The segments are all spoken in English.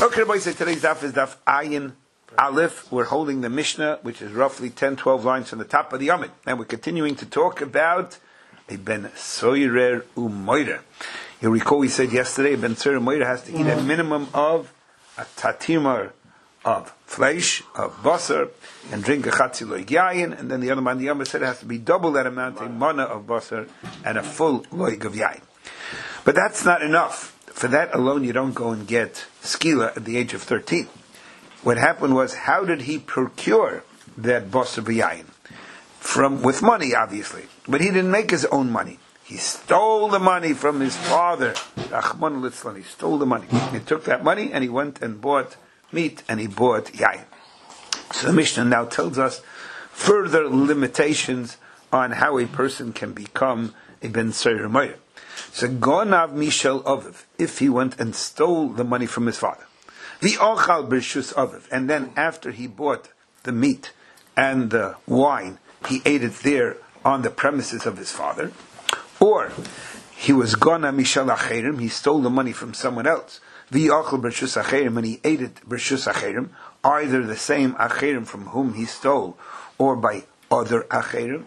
Okay, boys, today's daf is daf Ayin Aleph. We're holding the Mishnah, which is roughly 10-12 lines from the top of the Yomid. And we're continuing to talk about a Ben Soirer Umoira. You recall we said yesterday, a Ben Soirer Umoira has to eat a minimum of a tatimar of flesh, of basar, and drink a chatzi loig yayin. And then the other man, the Yomid, said it has to be double that amount, a mana of basar, and a full loig of yayin. But that's not enough. For that alone, you don't go and get skila at the age of 13. What happened was, how did he procure that basar v'yayin? With money, obviously. But he didn't make his own money. He stole the money from his father. Achman litzlan, he stole the money. He took that money and he went and bought meat and he bought yayin. So the Mishnah now tells us further limitations on how a person can become a Ben Soirer Umoira. So Gonav Mishel Aviv, if he went and stole the money from his father. V'ochal b'rshus Aviv, and then after he bought the meat and the wine, he ate it there on the premises of his father. Or he was Gona Mishel Acherim, he stole the money from someone else. V'ochal b'rshus Acherim, and he ate it b'rshus Acherim, either the same Acherim from whom he stole, or by other Acherim.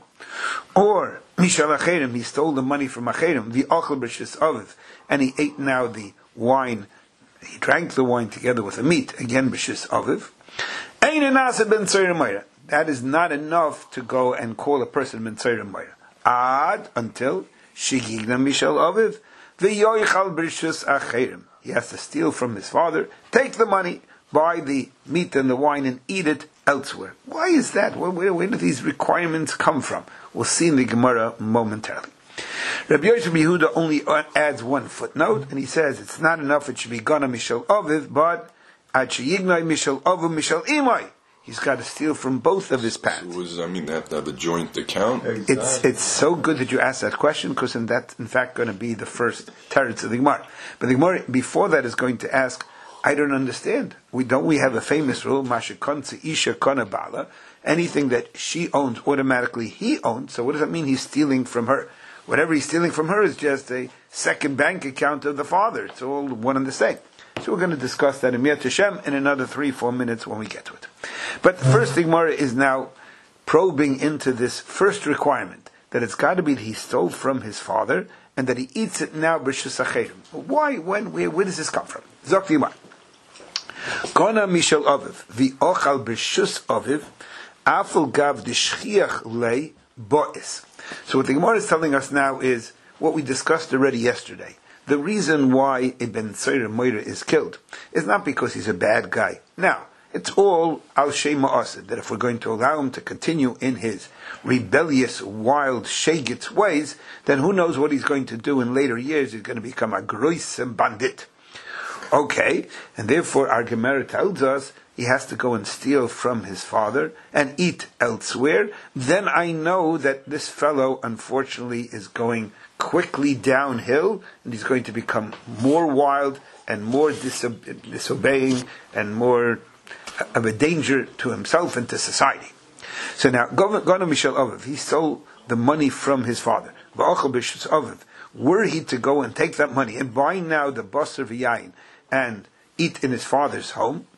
Or Mishal Acherim, he stole the money from Acherim, the Ochel B'Shus Aviv, and he ate now the wine, he drank the wine together with the meat, again B'Shus Aviv. Ein Nasa Ben Soirer Umoira. That is not enough to go and call a person Ben Soirer Umoira. Ad, until Shigigna Mishal Aviv, V'Yoichal B'Shus Acherim. He has to steal from his father, take the money, buy the meat and the wine, and eat it elsewhere. Why is that? Where do these requirements come from? We'll see in the Gemara momentarily. Rabbi Yosef Yehuda only adds one footnote, and he says it's not enough, it should be Gana Mishal Aviv, but Ad Sheyignai Mishal Aviv Mishal Imai. He's got to steal from both of his parents. So that a joint account? It's so good that you asked that question, because that's in fact going to be the first teretz of the Gemara. But the Gemara before that is going to ask, I don't understand. We have a famous rule, Mashikonse Isha Kona Bala. Anything that she owns, automatically he owns. So what does that mean he's stealing from her? Whatever he's stealing from her is just a second bank account of the father. It's all one and the same. So we're going to discuss that in Miyat Hashem in another 3-4 minutes when we get to it. But the first Gemara is now probing into this first requirement, that it's got to be that he stole from his father, and that he eats it now b'rshus acherim. Why, when, where does this come from? Zok Gemara. Gona Mishal Aviv, v'ochal b'rshus Aviv, afal gav d'shchiach lei bo'is. So what the Gemara is telling us now is what we discussed already yesterday. The reason why a Ben Soirer Umoira is killed is not because he's a bad guy. Now, it's all al shema asid, that if we're going to allow him to continue in his rebellious, wild, shegitz ways, then who knows what he's going to do in later years. He's going to become a grois and bandit. Okay, and therefore our Gemara tells us he has to go and steal from his father and eat elsewhere. Then I know that this fellow, unfortunately, is going quickly downhill, and he's going to become more wild and more disobeying and more of a danger to himself and to society. So now, Gona Mishal Aviv, he stole the money from his father. V'ochel b'shus Aviv. Were he to go and take that money and buy now the basar v'yayin and eat in his father's home,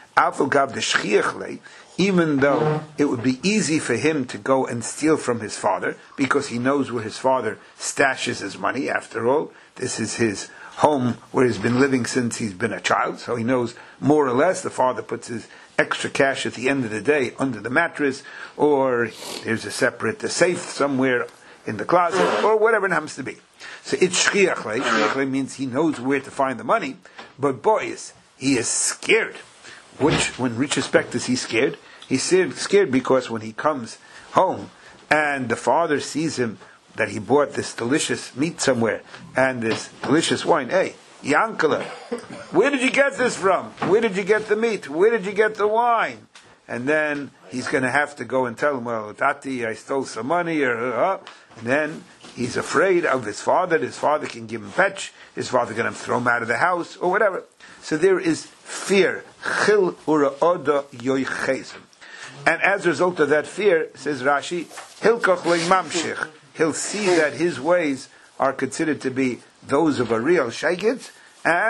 even though it would be easy for him to go and steal from his father, because he knows where his father stashes his money. After all, this is his home where he's been living since he's been a child, so he knows more or less. The father puts his extra cash at the end of the day under the mattress, or there's a separate safe somewhere in the closet, or whatever it happens to be. So it's shchiach lei. Shchiach lei means he knows where to find the money, but boys, he is scared. Which respect is he scared? He's scared because when he comes home and the father sees him that he bought this delicious meat somewhere and this delicious wine, hey, Yankala, where did you get this from? Where did you get the meat? Where did you get the wine? And then he's going to have to go and tell him, well, Tati, I stole some money, and then he's afraid of his father. His father can give him fetch. His father can throw him out of the house, or whatever. So there is fear. Chil ura-oda yoichezim. And as a result of that fear, says Rashi, Hilkoch le'mamshich. He'll see that his ways are considered to be those of a real shaygit, and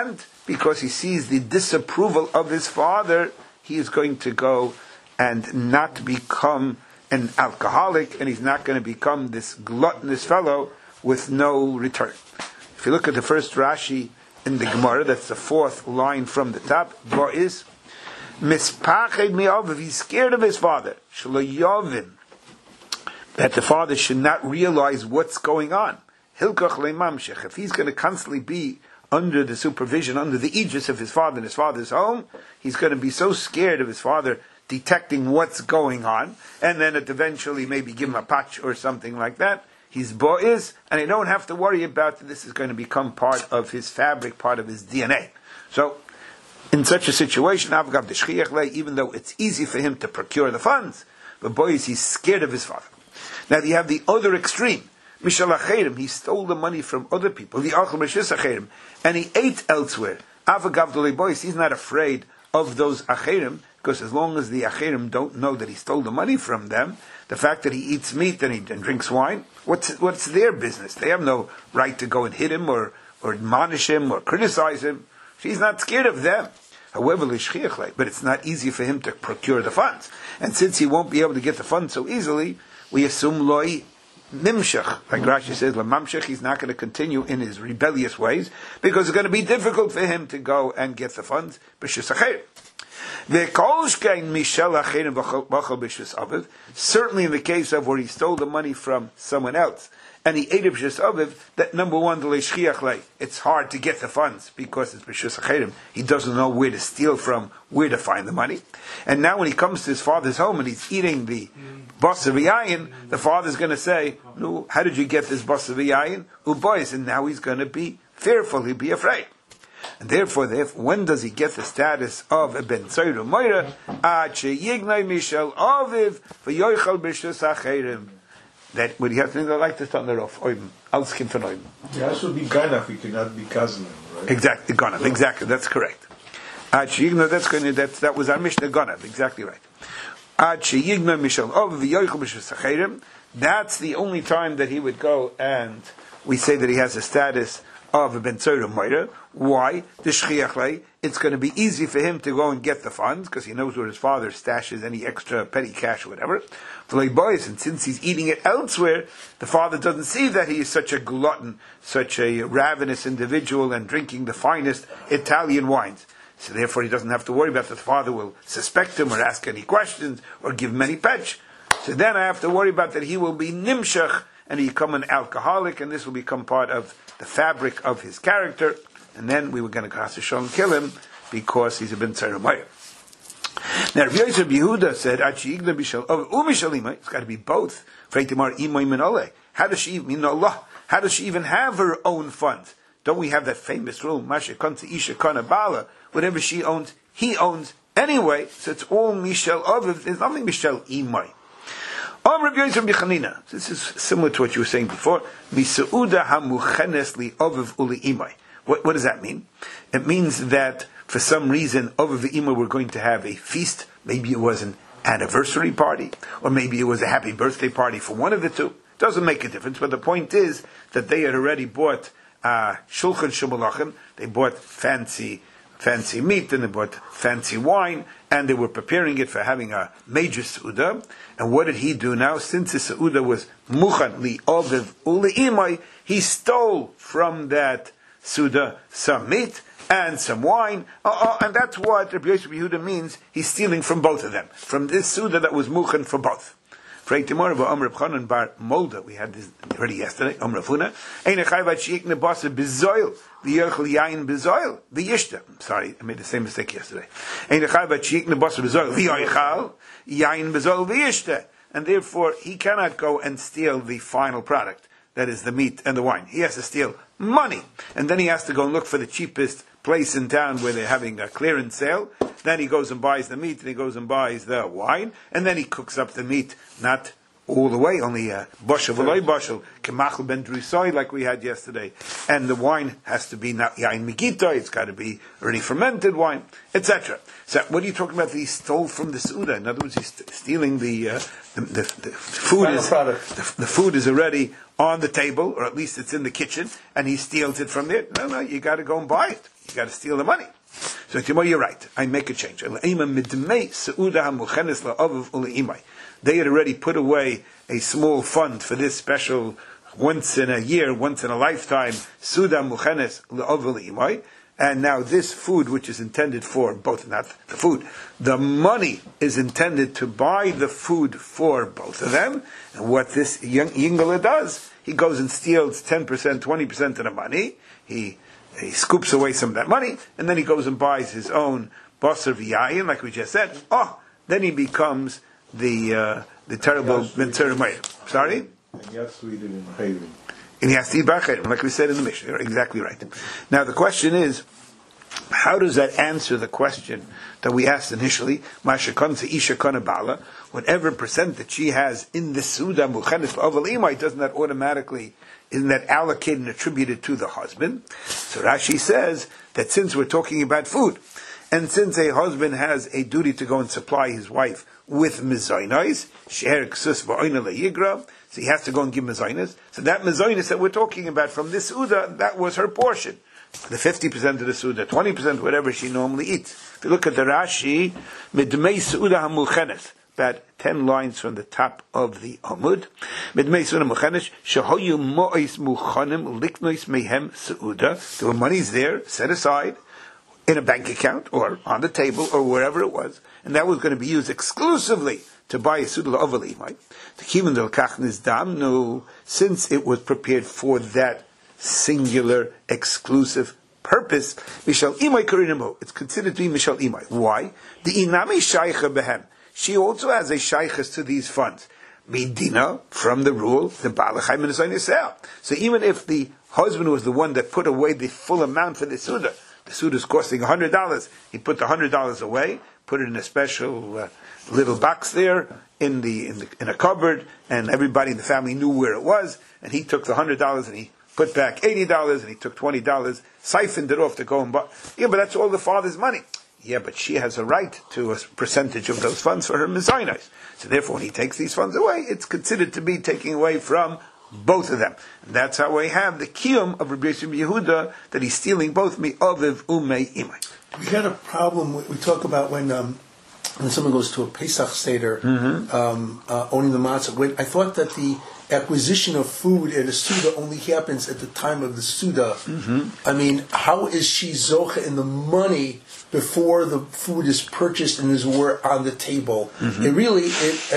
because he sees the disapproval of his father, he is going to go and not become an alcoholic, and he's not going to become this gluttonous fellow with no return. If you look at the first Rashi in the Gemara, that's the fourth line from the top, is mispached mi'aviv, he's scared of his father, shelo yavin, that the father should not realize what's going on. Hilkach le'mamshech, if he's going to constantly be under the supervision, under the aegis of his father in his father's home, he's going to be so scared of his father detecting what's going on, and then it eventually maybe give him a patch or something like that. He's bo'iz, and I don't have to worry about that this is going to become part of his fabric, part of his DNA. So, in such a situation, even though it's easy for him to procure the funds, but bo'iz, he's scared of his father. Now you have the other extreme. Mishal acherim, he stole the money from other people. The achel b'shis acherim, and he ate elsewhere. Avagavdolei bo'iz, he's not afraid of those acherim, because as long as the acherim don't know that he stole the money from them, the fact that he eats meat and he drinks wine, what's their business? They have no right to go and hit him or admonish him or criticize him. She's not scared of them. However, but it's not easy for him to procure the funds. And since he won't be able to get the funds so easily, we assume loi nimshach. Like Rashi says, lamamshach, he's not going to continue in his rebellious ways, because it's going to be difficult for him to go and get the funds. Certainly in the case of where he stole the money from someone else, and he ate b'shus aviv, that number one, it's hard to get the funds because it's b'shus acherim. He doesn't know where to steal from, where to find the money. And now when he comes to his father's home and he's eating the basar v'yayin, the father's going to say, "No, how did you get this basar v'yayin?" Ubois, and now he's going to be fearful, he'll be afraid. And therefore, when does he get the status of a ben tzayru moira? Yignai mishal aviv v'yoichal b'shus acherim. That would you have to like to turn it off? Alskim for noim. He has to be ganav. He cannot be kazlan, right? Exactly, ganav. Exactly, that's correct. That was our Mishnah ganav. Exactly right. That's the only time that he would go, and we say that he has a status of a ben tzayru moira. Why? It's going to be easy for him to go and get the funds because he knows where his father stashes any extra petty cash or whatever. And since he's eating it elsewhere, the father doesn't see that he is such a glutton, such a ravenous individual, and drinking the finest Italian wines. So therefore he doesn't have to worry about that the father will suspect him or ask any questions or give him any petch. So then I have to worry about that he will be nimshach and he become an alcoholic, and this will become part of the fabric of his character, and then we were going to Chas V'Shalom kill him because he's a ben tzayru moira. Now, Rabbi Yosef Yehuda said, it's got to be both. How does she even Allah? How does she even have her own funds? Don't we have that famous rule? Whatever she owns, he owns anyway. So it's all Mishal Aviv. There's nothing Mishal Imay. This is similar to what you were saying before. What does that mean? It means that for some reason, over v'ima, we're going to have a feast. Maybe it was an anniversary party, or maybe it was a happy birthday party for one of the two. Doesn't make a difference, but the point is that they had already bought shulchan shemalachim. They bought fancy meat, and they bought fancy wine, and they were preparing it for having a major seudah. And what did he do now? Since the seudah was muchan li oviv uleimai, he stole from that seudah some meat and some wine, and that's what Rabbi Yosef Yehuda means. He's stealing from both of them, from this seudah that was muchan for both. We had this already yesterday. I'm sorry, I made the same mistake yesterday. And therefore, he cannot go and steal the final product, that is the meat and the wine. He has to steal money. And then he has to go and look for the cheapest place in town where they're having a clearance sale. Then he goes and buys the meat, and he goes and buys the wine, and then he cooks up the meat, not all the way, only boshel v'loy boshel, kemachel ben drusai, like we had yesterday. And the wine has to be not yain migita, it's got to be already fermented wine, etc. So what are you talking about that he stole from the Suda? In other words, he's stealing the food the food is already on the table, or at least it's in the kitchen, and he steals it from there. No, you got to go and buy it. You got to steal the money. So you're right. I make a change. They had already put away a small fund for this special once in a year, once in a lifetime, Suda Muchenes L'Ovel Imai. And now this food, which is intended for both, not the food, the money is intended to buy the food for both of them. And what this Yingala does, he goes and steals 10%, 20% of the money. He scoops away some of that money, and then he goes and buys his own basar v'yayin, like we just said. Then he becomes the terrible Mentzur Meir. Sorry? And you have to eat it in Haven. And he has to eat b'chayrim, like we said in the Mishnah. You're exactly right. Now the question is, how does that answer the question that we asked initially? Whatever percent that she has in the Suda Muchenes L'Ovel Imai, isn't that allocated and attributed to the husband? So Rashi says that since we're talking about food, and since a husband has a duty to go and supply his wife with mezainos, she'er ksus v'oina leyigra, so he has to go and give mezainos. So that mezainos that we're talking about from this Suda, that was her portion. The 50% of the Suda, 20%, whatever she normally eats. If you look at the Rashi, midmei Suda hamuchenes, about 10 lines from the top of the Amud. Midmei Suda muchenes, shehoyu mo'is muchanim liknois mehem Suda. There were monies there, set aside, in a bank account, or on the table, or wherever it was, and that was going to be used exclusively to buy a Suda L'Ovel Imai. The Kivin del Kachnis Damnu, since it was prepared for that singular, exclusive purpose, Mishal Imai Karinamo. It's considered to be Mishal Imai. Why? The Inami Shaycha Behem. She also has a Shaychas to these funds. Medina, from the rule, the Balachai Minasai Nisel. So even if the husband was the one that put away the full amount for the Suda is costing $100, he put the $100 away, put it in a special little box there in a cupboard, and everybody in the family knew where it was, and he took the $100 and he put back $80, and he took $20, siphoned it off to go and buy. Yeah, but that's all the father's money. Yeah, but she has a right to a percentage of those funds for her mezainos. So therefore, when he takes these funds away, it's considered to be taking away from both of them. And that's how we have the kiyum of Rabbi Yosef Yehuda, that he's stealing both me'aviv umei imai. We had a problem, we talk about when someone goes to a Pesach Seder, owning the matzah. I thought that the acquisition of food at a Suda only happens at the time of the Suda. I mean, how is she zocha in the money before the food is purchased and is on the table? It really,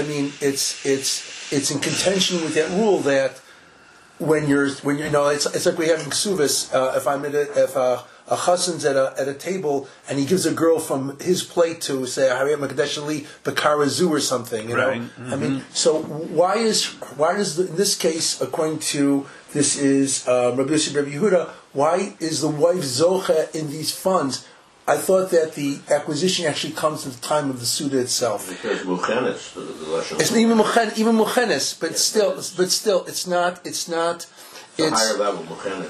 it's in contention with that rule that when you're it's like we have in Ksuvas, if a chassan's at a table and he gives a girl from his plate to say Hariyam Makadeshali Bakarazu or something, Right. I mean, so why is in this case, according to this is Rabbi Yosef Rabbi Yehuda, why is the wife zocha in these funds? I thought that the acquisition actually comes at the time of the Suda itself. Because Muchenes, the Lashon. It's even Muchenes, but still, it's not. It's a higher level Muchenes.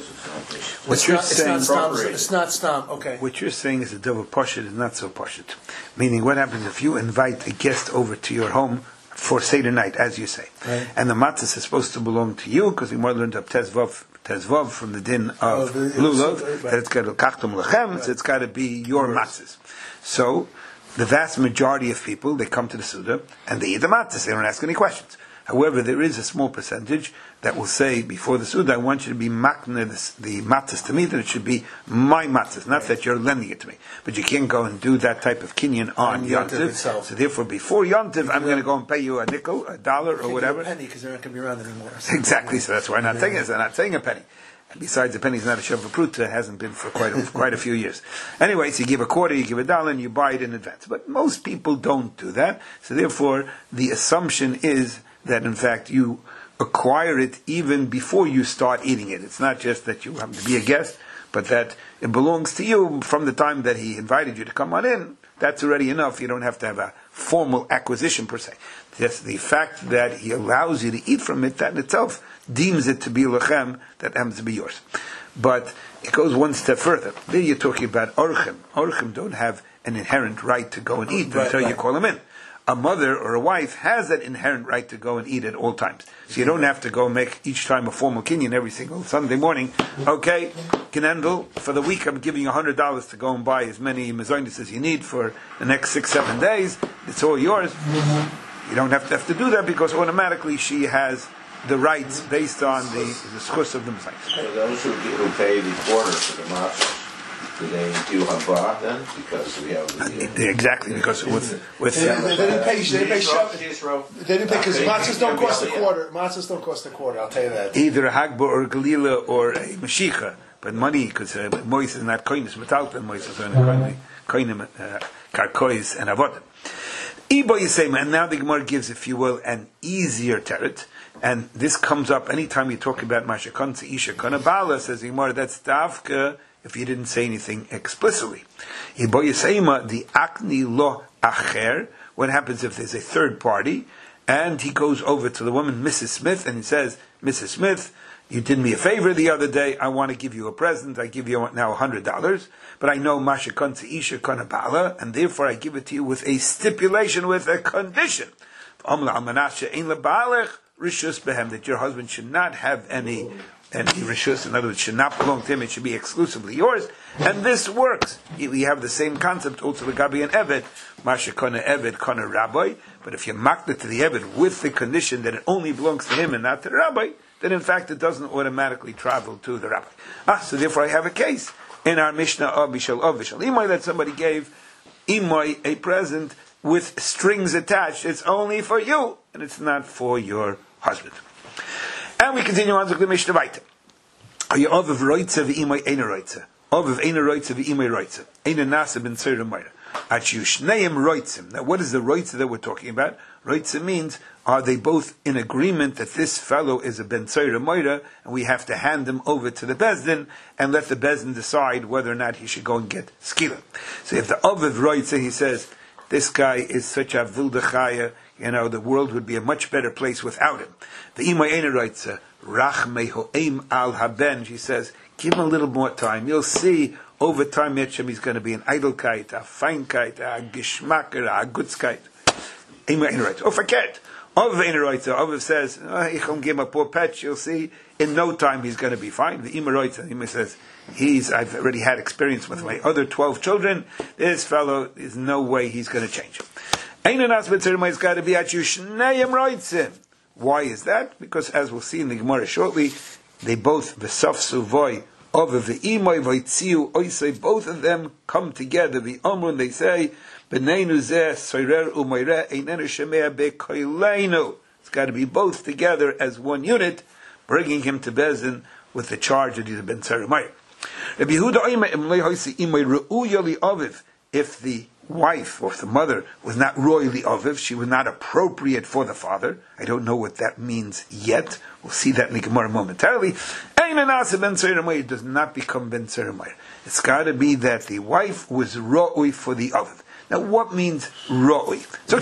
It's not stam. Okay. What you're saying is a double poshut is not so poshut. Meaning, what happens if you invite a guest over to your home for Seder night, as you say, right, and the matzah is supposed to belong to you, because we learned up Tezvav from the din of Lulav, that it's got to kachtum lechem, so it's got to be your matzahs. So, the vast majority of people, they come to the Suda, and they eat the matzahs, they don't ask any questions. However, there is a small percentage that will say before the Suda, I want you to be makne the matzahs to me, that it should be my matzahs, not that you're lending it to me. But you can't go and do that type of kinyan on Yontiv. So therefore, before Yontiv, I'm going to go and pay you a nickel, a dollar, or whatever. A penny, because they're not going to be around anymore. Exactly, so that's why I'm not saying it. They're not saying a penny. And besides, a penny's not a shavuot pruta, it hasn't been for quite a few years. Anyways, you give a quarter, you give a dollar, and you buy it in advance. But most people don't do that. So therefore, the assumption is that in fact you acquire it even before you start eating it. It's not just that you happen to be a guest, but that it belongs to you from the time that he invited you to come on in. That's already enough. You don't have to have a formal acquisition per se. Just the fact that he allows you to eat from it, that in itself deems it to be lechem, that happens to be yours. But it goes one step further. There you're talking about orchim. Orchim don't have an inherent right to go and eat until you call them in. A mother or a wife has that inherent right to go and eat at all times. So you don't have to go make each time a formal kinyan every single Sunday morning. Okay, Genendel, for the week I'm giving you $100 to go and buy as many mezainis as you need for the next 6-7 days. It's all yours. You don't have to do that because automatically she has the rights based on the schus of the mezainis. So those who pay the quarter for the matzah, do they do haba then? Because we have exactly, because with they didn't pay because matzahs don't cost a quarter. Matzahs don't cost a quarter. I'll tell you that. Either a hagba or a galila or a mashicha, but money, because mois is not koinis metalta, mois is only koinim karkois and avodim. Ibo Yisema, and now the Gemara gives, if you will, an easier teret, and this comes up anytime you talk about Mashakon Isha Konabala, says the Gemara, that's Davka, if you didn't say anything explicitly. Ibo Yisema, the Akni Lo Acher, what happens if there's a third party, and he goes over to the woman, Mrs. Smith, and he says, Mrs. Smith, you did me a favor the other day, I want to give you a present, I give you now $100, but I know Masha Konta Isha Konabala, and therefore I give it to you with a stipulation, with a condition. That your husband should not have any rishus, in other words, should not belong to him, it should be exclusively yours, and this works. We have the same concept also with Gabi and Eved, Masha Kona Eved, Kona Rabbi, but if you mark it to the Eved with the condition that it only belongs to him and not to the Rabbi, then in fact it doesn't automatically travel to the Rabbi. So therefore I have a case in our Mishnah of Bishal Imoy that somebody gave Imoy a present with strings attached. It's only for you, and it's not for your husband. And we continue on to the Mishnah Vaita. Are you of Roitza v'Imoy Eina Roitza? Of Eina Roitza v'Imoy Roitza. Eina Nasa ben Tzera Moira. Achiyushneim Roitzim. Now what is the Roitza that we're talking about? Roitza means, are they both in agreement that this fellow is a Ben Tzera Moira, and we have to hand him over to the Bezdin, and let the Bezdin decide whether or not he should go and get skila. So if the Oviv Roitza, he says, this guy is such a Vildachaya, the world would be a much better place without him. The Imay Eina Roitza, Rachmei Ho'eim al Haben, she says, give him a little more time. You'll see over time, Mitchem, he's going to be an Eidelkeit, a Feinkeit, a Geschmacker, a Gutzkeit. Imay Eina Roitza. Oh, forget. Oviv Eina Roitza. Oviv says, ich will give him a poor patch, you'll see, in no time he's going to be fine. The Imay Roitza, Imay says, I've already had experience with my other 12 children. This fellow, there's no way he's going to change. It's got to be at Yushneim Roitzim. Why is that? Because as we'll see in the Gemara shortly, they both, V'saf Suvoi, Oviv V'imoy V'itziu Oisei, both of them come together. The Omrun, they say, B'neinu zeh soirer u'moireh einenu shemea be'koileinu. It's got to be both together as one unit, bringing him to Bezdin with the charge that he's a Ben Tzera Moira. Rabbi Yehuda Oimeh Imlei Hoisi Imoy Re'uya Li Oviv. If the wife or if the mother was not royally Oviv, she was not appropriate for the father. I don't know what that means yet. We'll see that in the Gemara momentarily. It does not become Ben Tzera Moira. It's got to be that the wife was ro'ui for the Oviv. Now, what means ro'ui? So,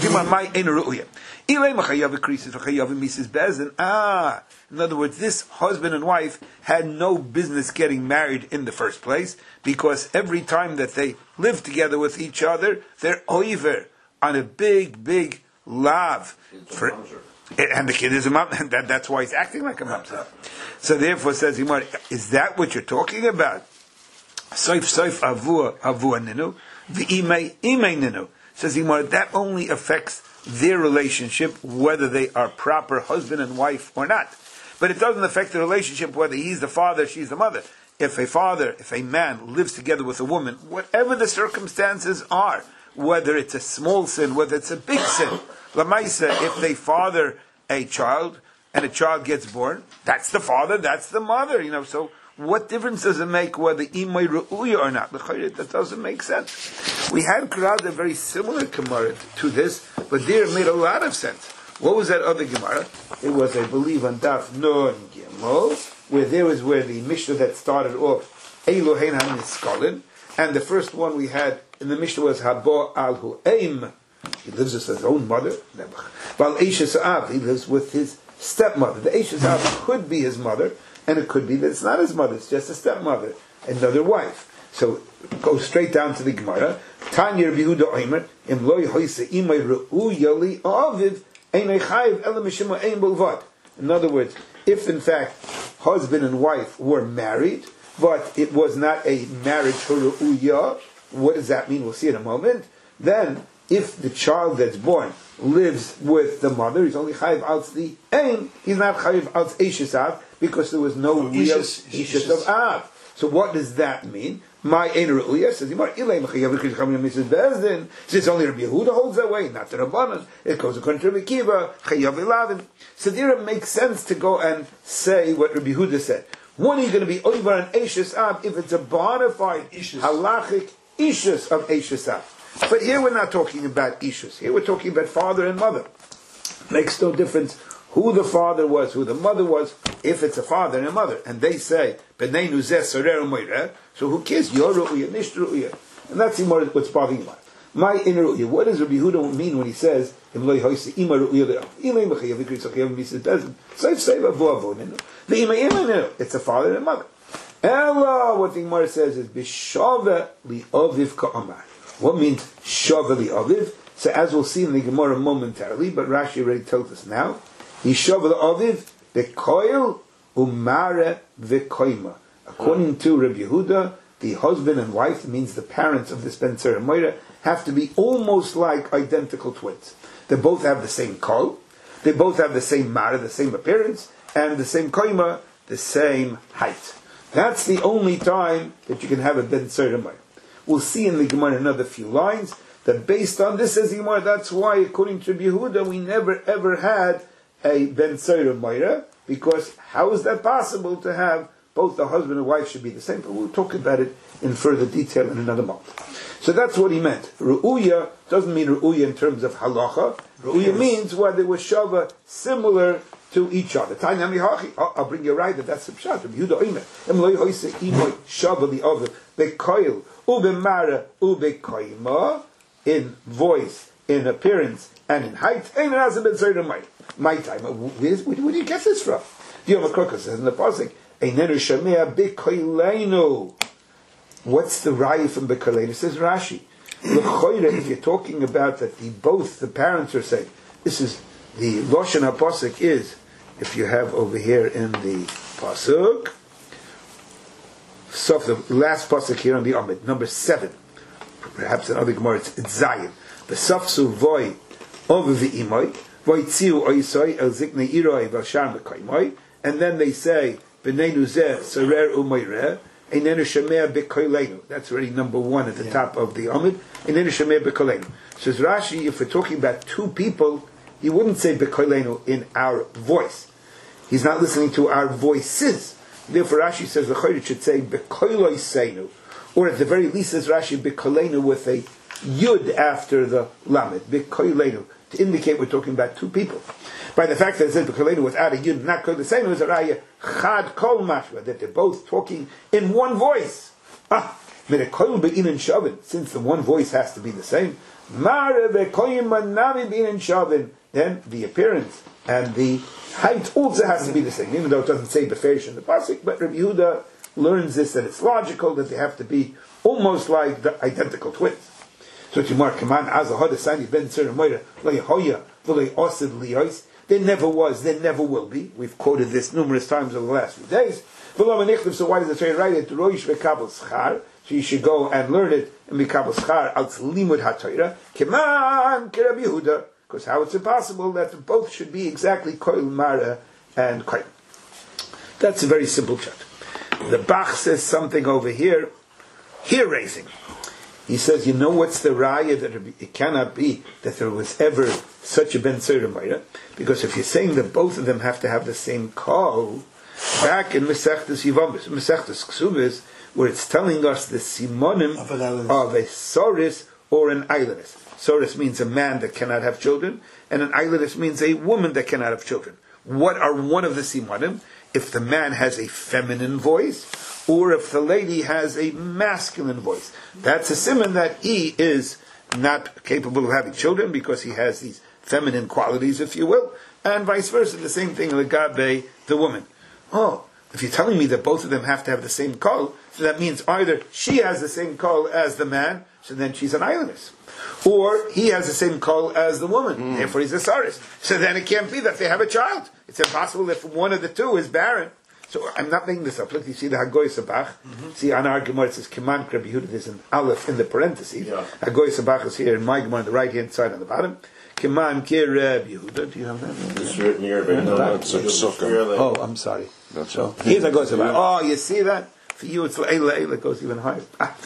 in other words, this husband and wife had no business getting married in the first place, because every time that they live together with each other, they're over on a big, big lav. And the kid is a mamzer. That's why he's acting like a mamzer. So therefore, says Yimar, is that what you're talking about? Soif avua ninu. V'imei ninu. Says Yimar, that only affects their relationship, whether they are proper husband and wife or not. But it doesn't affect the relationship whether he's the father, she's the mother. If a man lives together with a woman, whatever the circumstances are, whether it's a small sin, whether it's a big sin, Lamaisa, if they father a child and a child gets born, that's the father, that's the mother, so what difference does it make whether Imay Ru'uya or not? That doesn't make sense. We had Karada, a very similar Gemara to this, but there it made a lot of sense. What was that other Gemara? It was, I believe, on Daf Nun Gimel, where there was where the Mishnah that started off, Elohein HaNiskalin, and the first one we had in the Mishnah was Habo Al Hu'eim he lives with his own mother. While Eishes Av, he lives with his stepmother. The Eishes Av could be his mother, and it could be that it's not his mother, it's just a stepmother, another wife. So go straight down to the Gemara. Tanya Rabbi Yehuda Omer, Im lo yoise imay re'uya li aviv, einay chayiv ela mishima ein bulvad. In other words, if in fact husband and wife were married, but it was not a marriage for re'uya, what does that mean? We'll see in a moment. Then, if the child that's born lives with the mother, he's only chayiv out the ein, he's not chayiv out Eishes Av, because there was no real Eishes of Av. So what does that mean? My ein re'uya says Yimar ilay mechayav k'cham Mrs. Bezdin. Since only Rabbi Yehuda holds that way, not the Rabbanan. It goes according to Rabbi Kiva chayav ilavin. So there it makes sense to go and say what Rabbi Yehuda said. When are you going to be over an Eishes Av if it's a bona fide halachic Ishus of Eishes Av? But here we're not talking about Ishus. Here we're talking about father and mother. Makes no difference who the father was, who the mother was, if it's a father and a mother. And they say, B'neinu zeh sorer u'moireh, so who cares? Your ru'uyah, nish ru'uyah. And that's what's bothering you. My in ru'uyah. What does Rabbi Yehuda mean when he says, Im lo yoise ima ru'uyah le'av? Ilay mechayav v'kris achayav Mrs. Bezdin. Seiv seiv avo avonenu. Ve'ima imenu. It's a father and a mother. Ella, what the Gemara says is, B'shava li'aviv ka'amar. What means shava li'aviv? So as we'll see in the Gemara momentarily, but Rashi already told us now, Yishava li'aviv bekoil umare v'koima. According to Rabbi Yehuda, the husband and wife, means the parents of this Ben Tzara Moira, have to be almost like identical twins. They both have the same kol, they both have the same mara, the same appearance, and the same koima, the same height. That's the only time that you can have a Ben Tzara Moira. We'll see in the Gemara another few lines that based on this, says the Gemara, that's why according to Rabbi Yehuda, we never ever had a Ben Tzara Moira, because how is that possible to have both the husband and wife should be the same? But we'll talk about it in further detail in another month. So that's what he meant. Ru'uya doesn't mean Ru'uya in terms of halacha. Ru'uya means where they were shava similar to each other. I'll bring you right that that's the pshat. Yehuda Omer, Em lo yoise imoy shava li'aviv bekoil ubemara ubekoima, in voice, in appearance, and in height. My time. Where do you get this from? Yom HaKrokah says in the pasuk, Einenu shamea bekoilenu. What's the raya from bekoilenu? Says Rashi. L'choire, if you're talking about that both the parents are saying, this is the Lashon HaPasuk is, if you have over here in the pasuk, so the last pasuk here on the Amid, number 7. Perhaps in other Gemara it's Zayin. V'safsu voy over v'imoy v'yitziu oisoi el ziknei iroi v'ashar mekaymoy, and then they say b'neinu zeh sorer u'moireh einenu shemeh b'koilenu. That's already number 1 at the top of the Amid. Einenu shemeh b'koilenu. Says Rashi, if we're talking about two people, he wouldn't say b'koilenu in our voice. He's not listening to our voices. Therefore Rashi says the Chayrit should say b'koiloiseinu, or at the very least says Rashi b'koilenu with a yud after the lamed, b'koilenu, to indicate we're talking about two people. By the fact that it says b'koilenu without a yud, not koiloiseinu, is a raya chad kol mashma, that they're both talking in one voice. V'nekoil be'inan shavin, since the one voice has to be the same, mare v'koyim manami be'inan shavin, then the appearance and the height also has to be the same, even though it doesn't say beferish in the pasuk. But Rabbi Yehuda learns this, that it's logical that they have to be almost like the identical twins. So Timar Kaman Azahad Sani Ben Tzara Moira Lo Yehoya V'Lo Osid Liyos. There never was, there never will be. We've quoted this numerous times over the last few days. V'Lo Manichtiv. So why does the Torah write it? Roish V'Kabel Schar. So you should go and learn it and be Kabel Schar Al Limud HaTorah. Kaman Rabbi Yehuda. Because how it's impossible that both should be exactly Koil Mara and Koil. That's a very simple chat. The Bach says something over here, hair raising. He says, you know what's the raya that it cannot be that there was ever such a Ben Tzara Moira? Because if you're saying that both of them have to have the same call, back in Mesechtes Yevamos, Mesechtes Ksubis, where it's telling us the simonim of a soris or an eilinus. Soris means a man that cannot have children, and an eilinus means a woman that cannot have children. What are one of the simonim? If the man has a feminine voice, or if the lady has a masculine voice. That's a simon that he is not capable of having children because he has these feminine qualities, if you will, and vice versa. The same thing legabe the woman. Oh, if you're telling me that both of them have to have the same kol, so that means either she has the same kol as the man, so then she's an islandess, or he has the same kol as the woman, therefore he's a saris. So then it can't be that they have a child. It's impossible if one of the two is barren. So I'm not making this up. Look, you see the Hagoy Sabach. See, on our Gemara it says Kiman Rabbi Yehuda. There's an aleph in the parentheses. Yeah. Hagoy Sabach is here in my Gemara on the right hand side on the bottom. Kiman Ki Rabbi Yehuda. Do you have that? It's written here, but no, that's a sukkah. Oh, I'm sorry. So here's Hagoy Sabach. Oh, you see that? For you, it's Leila goes even higher.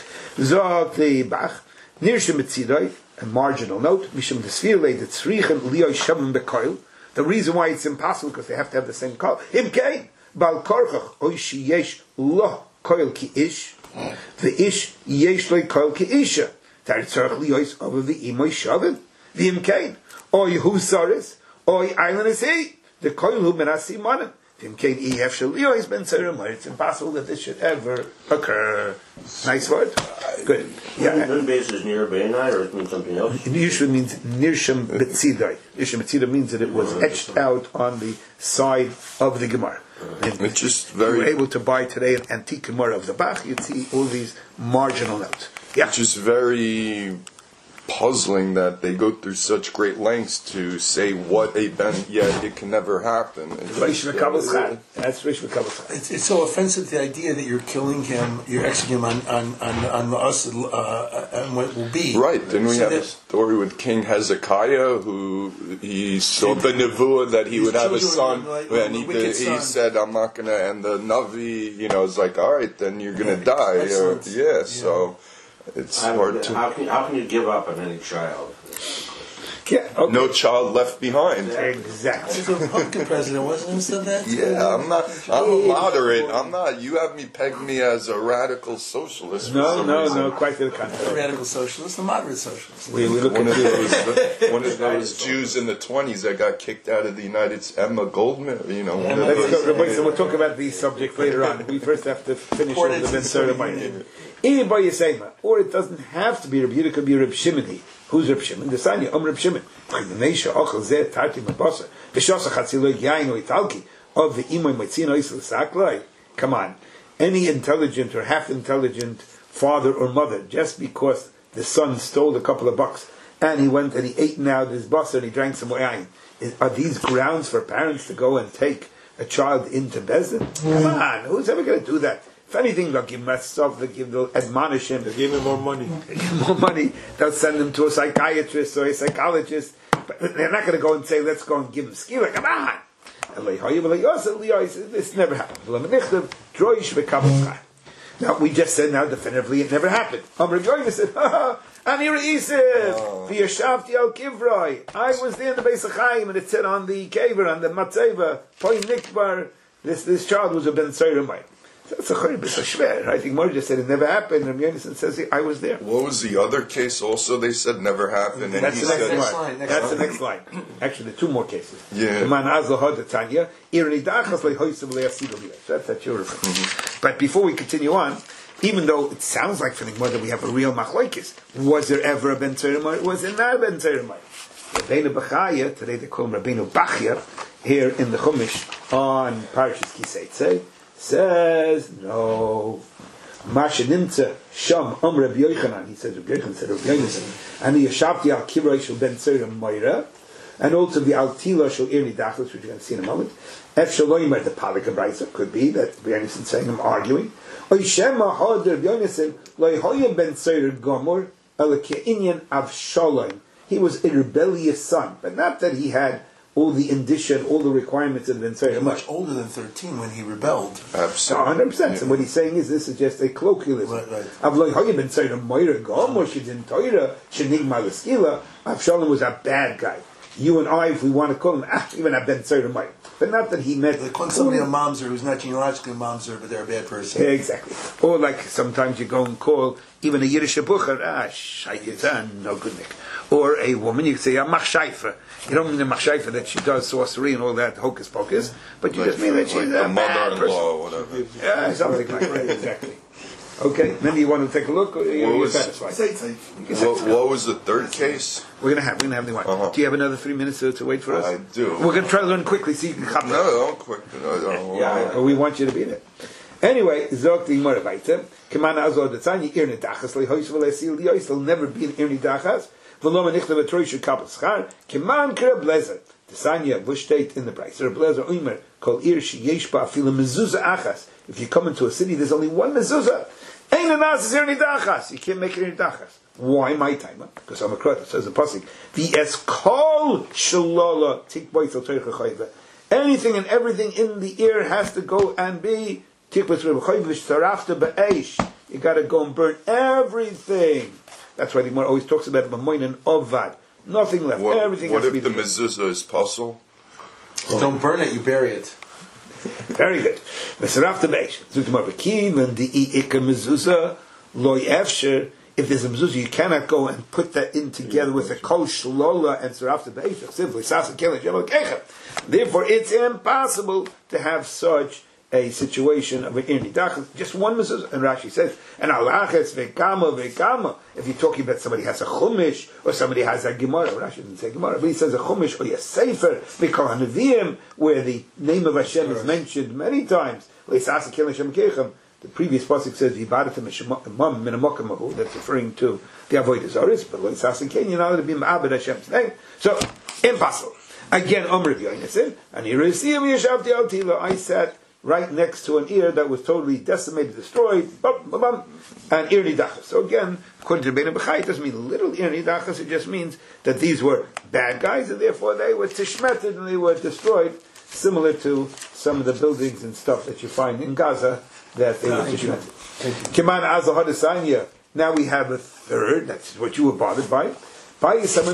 Zot the Bach Nirshim Mitzidoi. A marginal note. Mishum Desfirle the Tzrichen Liyoi Shamim Bekoil. The reason why it's impossible because they have to have the same kol. Imkei. Bal korchach oy sheyesh lo koil ki ish the ish yesh lo koil ki isha tar tzarich liyos over the imoy shavim the imkain oy hu saris oy island is he the koil hu menasi manim the imkain ef shel liyos ben tzarich. It's impossible that this should ever occur. Nice word. Good. Yeah. The base is near Beinai, or it means something else? Yishud means nirsham betzidai. Nirsham betzidai means that it was etched out on the side of the Gemara. It's just If you were very, able to buy today an antique Gemara of the Bach, you'd see all these marginal notes. Yeah. it's just very puzzling that they go through such great lengths to say what a ben, yet it can never happen. Reish Mekabel's Chad. That's Reish Mekabel's Chad. It's so offensive, the idea that you're killing him, you're executing him on us, and what will be. Right, didn't we So have a that- story with King Hezekiah who he saw the nevuah that he His would have a children son, were like and the he wicked son. said, I'm not going to, and the Navi, is like, all right, then you're going to die. excellent. So it's hard to... How can you give up on any child? Yeah, okay. No child left behind. Exactly. He was a Republican president, wasn't he? Who said that? Yeah, I'm a moderate. I'm not. You have me pegged me as a radical socialist. for some reason. No, quite to the A contrary. radical socialist, a moderate socialist. We look One at of those Jews in the 20s that got kicked out of the United States, Emma Goldman, one of Let's go, those. Rabbi, so we'll talk about these subjects later on. We first have to finish off the Ben Sura. Or it doesn't have to be Rabbi Yehuda, it could be Rabbi Shimon. Who's Rabbi Shimon? The Sanya, Rabbi Shimon. Of the Imoy Matzina Isla Saklai. Come on. Any intelligent or half intelligent father or mother, just because the son stole a couple of bucks and he went and he ate out his basar and he drank some wine, are these grounds for parents to go and take a child into Bezdin? Come on, who's ever going to do that? If anything, they'll give him stuff, they'll admonish him, they'll give him more money. They'll send him to a psychiatrist or a psychologist. But they're not going to go and say, let's go and give him skila. Come on! This never happened. Now, we just said now definitively it never happened. Rabbi Yoina said, Anira Yisif, V'yashavti al Kivroi. I was there in the Beis HaChaim, and it said on the kever, on the matzeva, Poi Nikbar, this child was a Ben Tzorah. That's a chayr b'sa shver. I think Mordechai said it never happened. Rabbi Yonason says I was there. What was the other case also? They said never happened. And That's he the next said, line. That's the next line. Actually, there are two more cases. Yeah. So that's your reference. But before we continue on, even though it sounds like for the Gemara that we have a real machlokes, was there ever a Ben Tzorah? Was there not a Ben Tzorah? Rabbeinu Bachaya, today they call him Rabbeinu Bachya, here in the Chumash on Parashas Kiseitze, says no. Masha Nimtza Sham Rabbi Yochanan. He says Rabbi Yochanan said Rabbi Yochanan. And the Yashavti al Kivrei shel Ben Tzorah Moira, and also the Altila shel Irni Dachlis, which you're going to see in a moment. Ef Shaloimer the Palika Brisa could be that Rabbi Yochanan saying I'm arguing. Oishema Had Rabbi Yochanan Loihoyim Ben Tzorah Gomor Elakeinyan Avshalom. He was a rebellious son, but not that he had all the indicia, all the requirements of Ben Tzorah. Much older than 13 when he rebelled. absolutely. 100%. So what he's saying is this is just a colloquialism. Right. Avloi Hoyim Ben Tzorah Moira Gomor Shidin Torah Shenigma L'Skila. Avshalom was a bad guy. You and I, if we want to call him, even a Ben Tzorah Moira. But not that he meant... They call somebody a mamzer who's not genealogically a mamzer, but they're a bad person. Exactly. Or like sometimes you go and call even a Yiddish bucher, shayyitzan, no good nick. Or a woman, you say a machshaifa. You don't mean a machshaifa that she does sorcery and all that hocus pocus, but you just mean that she's like a bad mother-in-law person. or whatever. Yeah, something like that. Exactly. Okay, then you want to take a look, or you're satisfied? What was the third case? We're gonna have the one. Uh-huh. Do you have another 3 minutes to wait for us? I do. We're gonna try to learn quickly so you can come. No, quick. Or we want you to be there. Anyway, zog the Gemara weiter. Keman azod tzani irne dachas lehois v'lesil liyos. There'll never be an irne dachas. V'lo menichta v'troishu kapel schar. Keman kira blezer. Tzanya v'shteit in the price. Or blezer oimer kol ir sheyesh ba afilu mezuzah achas. If you come into a city, there's only one mezuzah. Ein anas is irne dachas. You can't make it irne dachas. Why my time? Because I'm a krota. Says the pasuk. V'es kol shalola tik boitel toicha chayva. Anything and everything in the ear has to go and be. You got to go and burn everything. That's why the Gemara always talks about Mamoin and Ovad. Nothing left. Everything has to be. What if the mezuzah is puzzle? Don't burn it, you bury it. Very good. If there's a mezuzah, you cannot go and put that in together with a kol shlola and serafta beish. Therefore, it's impossible to have such a situation of an irni dachas, just one mezuzah. And Rashi says, and alachas vekama. If you're talking about somebody has a chumash or somebody has a gemara, Rashi doesn't say gemara, but he says a chumash or a sefer, vekal hanavim, where the name of Hashem is mentioned many times. The previous pasuk says v'ibadatim min hamokim. That's referring to the avodah zaris, but you're not allowed to be ma'abed Hashem's name. So impossible. Again, Omer Yonason, and I sat right next to an ear that was totally decimated, destroyed, and irni dachas. So again, according to Rebbeinu Bechai, it doesn't mean little irni dachas, it just means that these were bad guys, and therefore they were tishmeted, and they were destroyed, similar to some of the buildings and stuff that you find in Gaza, that they were tishmeted. Kiman Azal Hadasanya. Now we have a third, that's what you were bothered by. Even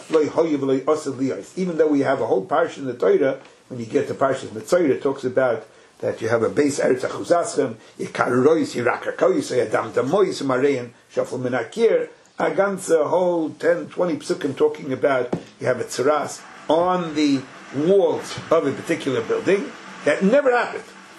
though we have a whole parsha in the Torah, when you get to Parshas Mitzayir, it talks about that you have a base eretz achuzaschem, yikarois, yirakakois, yadam damois, marein, shafel menakir, a whole 10, 20 psukim talking about you have a tzaras on the walls of a particular building. That never happened.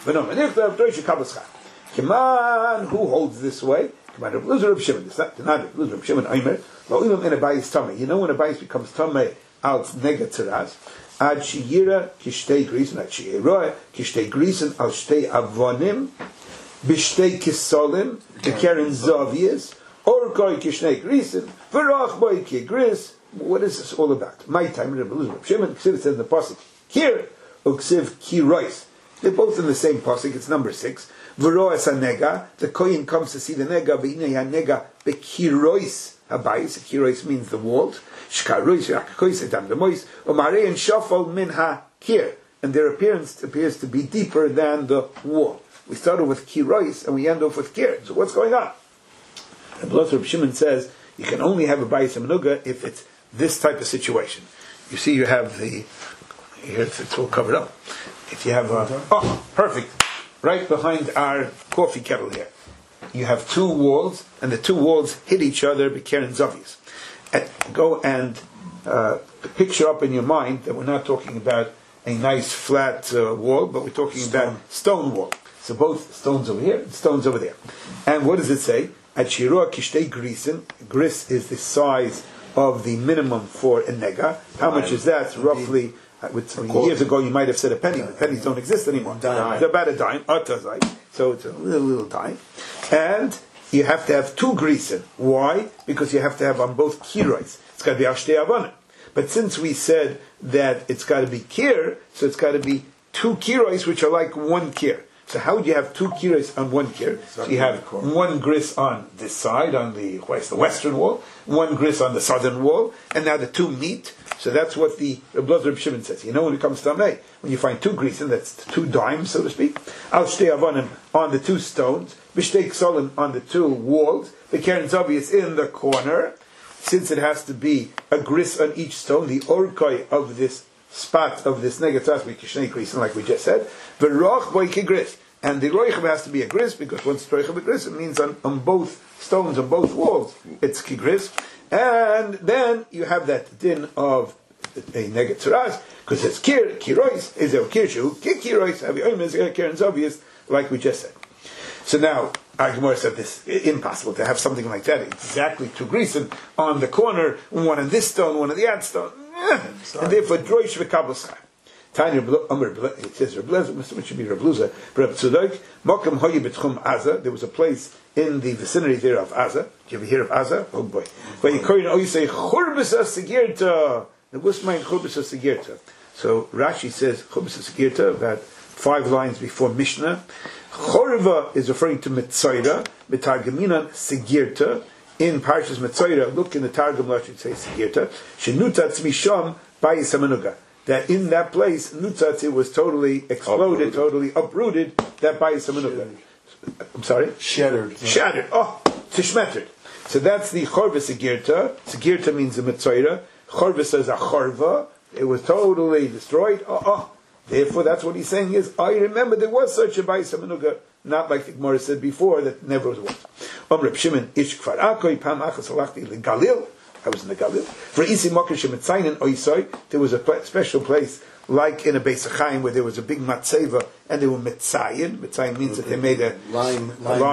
Kiman, who holds this way? Kiman Reb Eliezer Reb Shimon. It's not Reb Eliezer Reb Shimon Aimer. Lo'ilam in a bayis tamei. You know when a bayis becomes tamei out nega tzaras. Ad shiyira kishtei grisen, ad shiyira kishtei grisen al shtei avonim bishtei kisolim kekeren zavias orkoi kishtei grisen v'rach boy kigris. What is this all about? My time, Reb Eliezer Reb Shimon. Ksiv says in the pasuk here uksiv kirois. They're both in the same pasuk. It's number 6. V'roes hanega. The kohen comes to see the nega. V'inei hanega bekirois habayis. Kirois means the walls. Shkarois yakakois edam demois. Umarei and shafal min hakir. And their appearance appears to be deeper than the wall. We started with kirois and we end off with kir. So what's going on? And Reb Shimon says you can only have a bayis menuga if it's this type of situation. You see, you have the here it's all covered up. If you have perfect, right behind our coffee kettle here, you have 2 walls, and the 2 walls hit each other. Be Karen Zavius. Go and picture up in your mind that we're not talking about a nice flat wall, but we're talking about stone wall. So both stones over here and stones over there. And what does it say? At Shirua Kishtei Grisen, gris is the size of the minimum for a nega. How much is that? It's roughly. Years ago, you might have said a penny, but pennies don't exist anymore. It's about a dime, so it's a little dime. And you have to have 2 grisen. Why? Because you have to have on both kirois. It's got to be ashtei avonim. But since we said that it's got to be kir, so it's got to be 2 kirois, which are like 1 kir. So how would you have 2 kirois on 1 kir? So you have 1 gris on this side, on the western wall, 1 gris on the southern wall, and now the 2 meet. So that's what the Reb Eliezer Reb Shimon says. You know when it comes to Amei, when you find 2 grisen, that's 2 dimes, so to speak. Al shtei avonim on the 2 stones, b'shtei ksolim on the 2 walls, the Keren Zavius in the corner. Since it has to be a gris on each stone, the orkoi of this spot of this negatras with kishnei grisen, like we just said, v'roch boy kigris, and the roichem has to be a gris because once roichem a gris, it means on both stones, on both walls, it's kigris. And then you have that din of a negatras because it's kirois is a kirshu kirois have your own keren zavius, like we just said. So now Gemara said this, impossible to have something like that, exactly 2 grisen on the corner, one on this stone, one on the other stone. And therefore, droish v'kabel schar. Tanya it says Reb Lezer, which should be Reb Luza, Reb Tzudok, Mokem Hoyi B'tchum Aza, there was a place in the vicinity there of Aza. Did you ever hear of Aza? Oh boy. But you say, Churbisa Sigirta. The Gusmain Churbisa Sigirta. So Rashi says, Churbisa Sigirta, about 5 lines before Mishnah. Chorva is referring to Metzoira, Metargaminan Sigirta. In Parshas Metzoira, look in the Targum, Rashi would say Sigirta. Shenutat Misham Bayis HaMenuga. That in that place, Nutzatz, it was totally exploded, totally uprooted, that Bayis HaMenuga. I'm sorry? Shattered. Shattered. Oh, tishmettered. So that's the Chorva Sigirta. Sigirta means the Metzoira. Chorva says a Chorva. It was totally destroyed. Therefore, that's what he's saying is, I remember there was such a Bayis HaMenuga, not like the Gemara said before, that never was. Reb Shimon, Ish Kfar Akoi, Pam Achas Halachti Galil. I was in the Galil. For Isi Mokar Shemetzayin Oisoi, there was a special place, like in a Beis HaChaim, where there was a big matzeva, and they were metzayin. Metzayin means that they made a lime,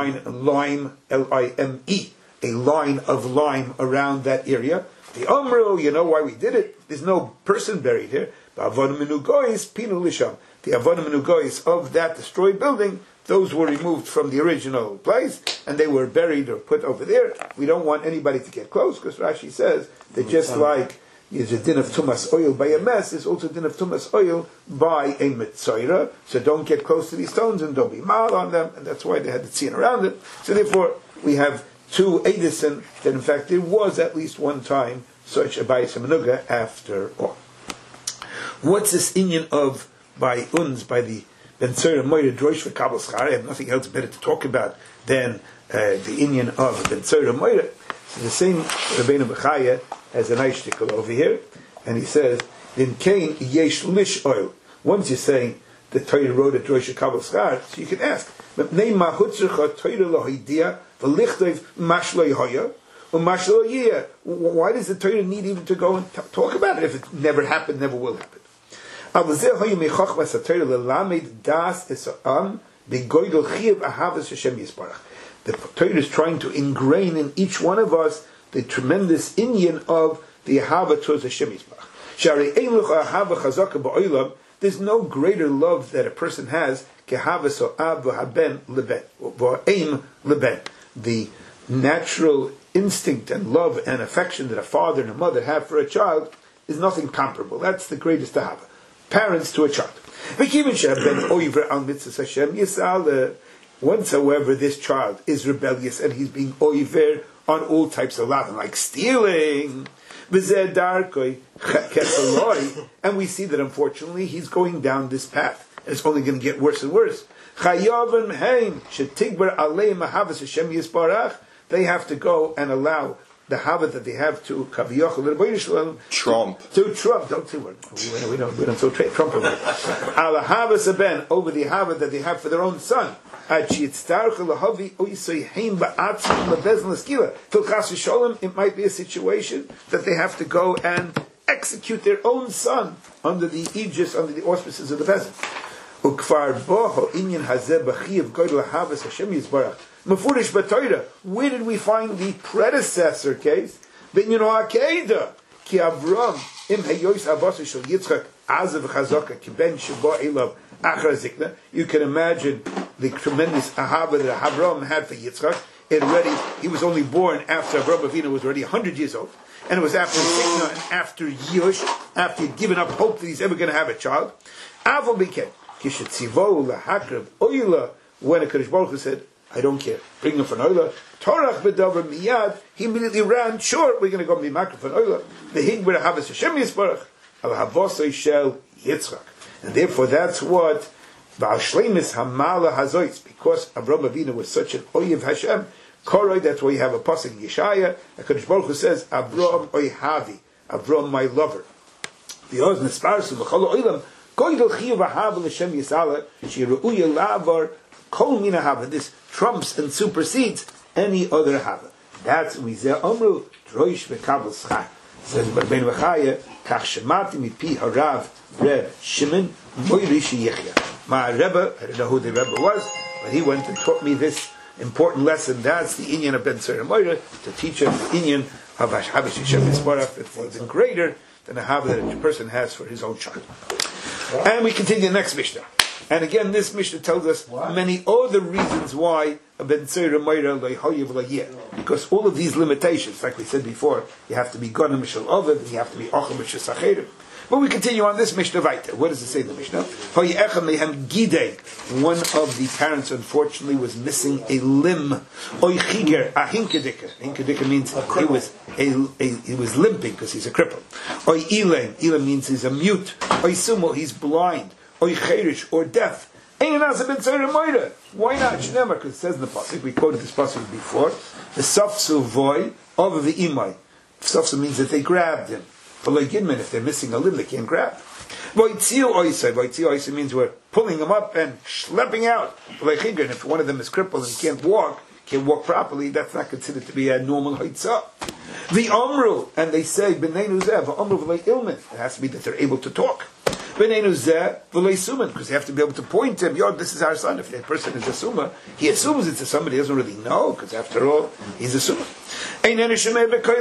L-I-M-E, a line of lime around that area. The Omru, you know why we did it? There's no person buried here. The Avonim Menugois, Pinu Lisham. The Avonim Menugois of that destroyed building, those were removed from the original place, and they were buried or put over there. We don't want anybody to get close, because Rashi says that just like there's a din of tumas oil by a mess, there's also a din of tumas oil by a mitzoira. So don't get close to these stones and don't be mal on them, and that's why they had the tzin around it. So therefore, we have 2 edison that in fact there was at least one time such a Bayis HaMenuga after all. What's this inyan of by the Ben Tzora Moira Droish v'Kabel Schar? I have nothing else better to talk about than the inyan of Ben Tzora Moira. So the same Rabbeinu Bechaya has a nice shtickle over here, and he says, "In Kain yesh lish oil." Once you're saying the Torah wrote a Droish v'Kabel Schar, so you can ask, "Mepnei mahutzercha Torah lo hidia v'lichtov mashlo yehoya u'mashlo yiyah." Why does the Torah need even to go and talk about it if it never happened, never will happen? The Torah is trying to ingrain in each one of us the tremendous inyan of the ahava towards Hashem Yisparach. There's no greater love that a person has the natural instinct and love and affection that a father and a mother have for a child is nothing comparable. That's the greatest ahava. Parents to a child. Once, however, this child is rebellious and he's being oiver on all types of lavin, like stealing, and we see that unfortunately he's going down this path. And it's only going to get worse and worse. They have to go and allow the habit that they have to Trump. Don't say word. We don't so Trump over over the habit that they have for their own son. It might be a situation that they have to go and execute their own son under the aegis, under the auspices of the peasant. Where did we find the predecessor case? You can imagine the tremendous ahava that Avram had for Yitzchak. He was only born after Avram Avinu was already 100 years old, and it was after Zikna and after Yush, after he'd given up hope that he's ever going to have a child. Avol became when a Kadosh Baruch Hu said, I don't care, bring him for an oila. Torach b'davar miyad, he immediately ran, sure, we're going to go be makar for an oila. The hig b'ra havas Hashem Yisparach, al havosay shel Yitzchak. And therefore that's what Ba'al Shleimus Hamala Hazoitz, because Avram Avinu was such an oyev Hashem, Koroi, that's why you have a pasuk in Yeshaya, HaKadosh Baruch Hu says, Avram oihavi, Avram my lover. The Oz Nesparsu v'chol oilam, Goydel Chiyuv Ahava l'Shem Yisala, Shiru'uya Lavar, Kol Min Ahava. This trumps and supersedes any other Ahava. That's Mizeh Omru, Droish v'Kabel Schar. Says Ben V'chaya, Kach Shemati Mipi Harav Reb Shimon Moirishi Yechya. My Rebbe, I don't know who the Rebbe was, but he went and taught me this important lesson. That's the inyan of Ben Tzur Moira, to teach us the inyan of Havish Hashem Yisbarach, that's even greater than the Hava that a person has for his own child. And we continue the next Mishnah. And again, this Mishnah tells us many other reasons why a Ben Tzur Moira Leihoyev Layeh. Because all of these limitations, like we said before, you have to be Gonim Mishal Ovid, and you have to be Ochel Mishal Sacherim. But we continue on this Mishnah Vaita. What does it say in the Mishnah? One of the parents, unfortunately, was missing a limb. Oy chiger, a hinkedika. Hinkedika means he was limping because he's a cripple. Oy ilen, ilen means he's a mute. Oy sumo, he's blind. Oy cherish, or deaf. Why not? Shnemer, because it says in the pasuk, we quoted this pasuk before, the safsu voy of the imai. Safsu means that they grabbed him. But like Gidman, if they're missing a limb, they can't grab. Voitziu oisai means we're pulling them up and schlepping out. But like Gidman, if one of them is crippled and can't walk properly, that's not considered to be a normal haitzah. The Amru, and they say, B'neinu zeh, v'amru v'lei ilmin. It has to be that they're able to talk. B'neinu zeh, v'lei suman, because they have to be able to point to him, yo, this is our son. If that person is a summa, he assumes it's a somebody, he doesn't really know, because after all, he's a summa. And not if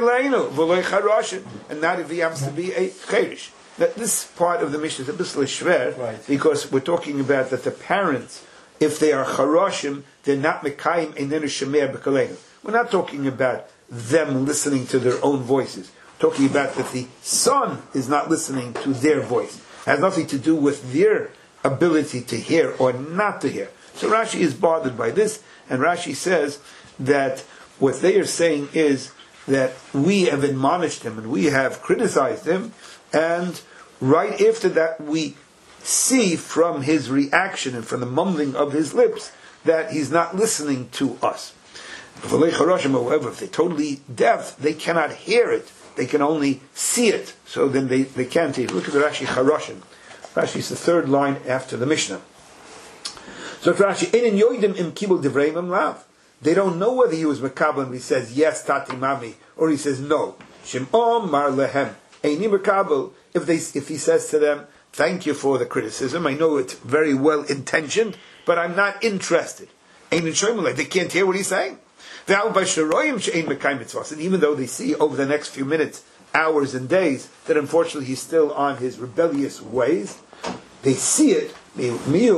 he happens to be a cherish. That this part of the Mishnah is a bit shver, because we're talking about that the parents, if they are charashim, they're not mekayim einenu shemer b'koleinu. We're not talking about them listening to their own voices. We're talking about that the son is not listening to their voice. It has nothing to do with their ability to hear or not to hear. So Rashi is bothered by this, and Rashi says that what they are saying is that we have admonished him and we have criticized him, and right after that we see from his reaction and from the mumbling of his lips that he's not listening to us. However, if they're totally deaf, they cannot hear it. They can only see it. So then they can't hear it. Look at the Rashi Charashim. Rashi is the third line after the Mishnah. So Rashi, Einin yoidim im kibul divrei imam lav. They don't know whether he was Makabal and he says, yes, Tati Mami, or he says, no. Shim'om mar lehem. Eini Makabal. If he says to them, thank you for the criticism, I know it's very well intentioned, but I'm not interested. They can't hear what he's saying. And even though they see over the next few minutes, hours and days, that unfortunately he's still on his rebellious ways, they see it. It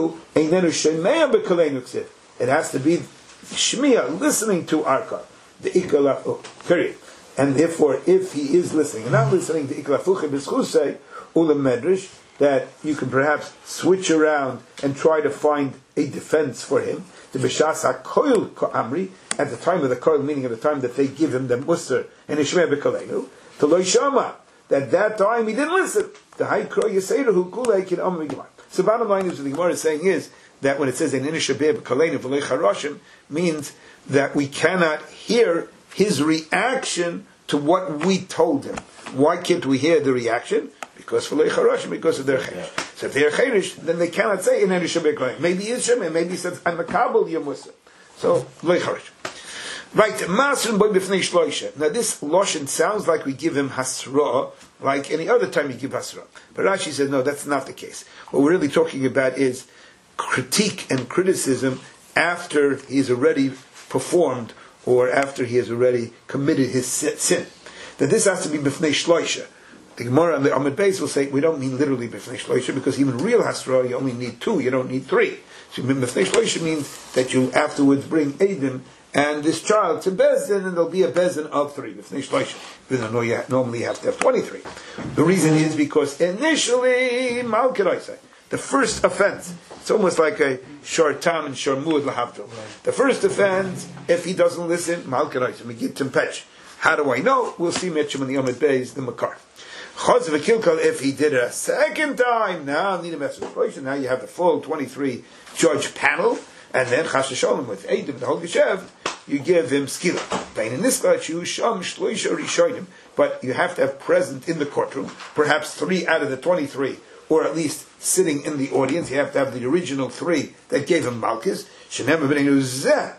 has to be Shmiya, listening to Arka, the Ikalafu, period. And therefore, if he is listening and not listening to Ikalafuche B'schusei, Ulam Medrash, that you can perhaps switch around and try to find a defense for him. The B'shas HaKoil Amri, at the time of the Koil, meaning at the time that they give him the Musar and Ishmei B'Kolenu, to Lo Shama, that time he didn't listen. The Haikro Yiseiru Kulei Kin Amri Gemar. So bottom line is what the Gemara is saying is that when it says in Inishabeh B'Kolenu V'Lei Charashim, means that we cannot hear his reaction to what we told him. Why can't we hear the reaction? Because for Leicharashim, because of their cherish. So if they're cherish, then they cannot say in any shabbat kohen. Maybe it's shabbat, maybe he says I'm a kabel yamusa. So Leicharashim. Right, Masrin boy b'fnei shloisha. Now this loshen sounds like we give him hasra, like any other time you give hasra. But Rashi says no, that's not the case. What we're really talking about is critique and criticism after he's already performed or after he has already committed his sin. That this has to be b'fnei shloisha. The Gemara and the Amud Beis will say we don't mean literally b'fnei shloisha, because even real hasra you only need 2, you don't need 3. So b'fnei shloisha means that you afterwards bring Eidim and this child to Bezdin, and there'll be a Bezdin of 3 b'fnei shloisha. Even though you normally have to have 23. The reason is because initially Malkiraisai, the first offense, it's almost like a Shartam and Sharmud Lahavdil. The first offense, if he doesn't listen, Malkiraisai, Megit Tempech. How do I know? We'll see Mitchum in the Amud Beis, the Makar. Chaz v'kilkal, if he did it a second time, now need a message. Now you have the full 23 judge panel, and then Chas v'sholem with Eidim, the whole Geshev, you give him skila. In this case, you sham shloisha rishonim, but you have to have present in the courtroom, perhaps 3 out of the 23, or at least sitting in the audience. You have to have the original 3 that gave him Malchus. Shenem b'neinu zeh.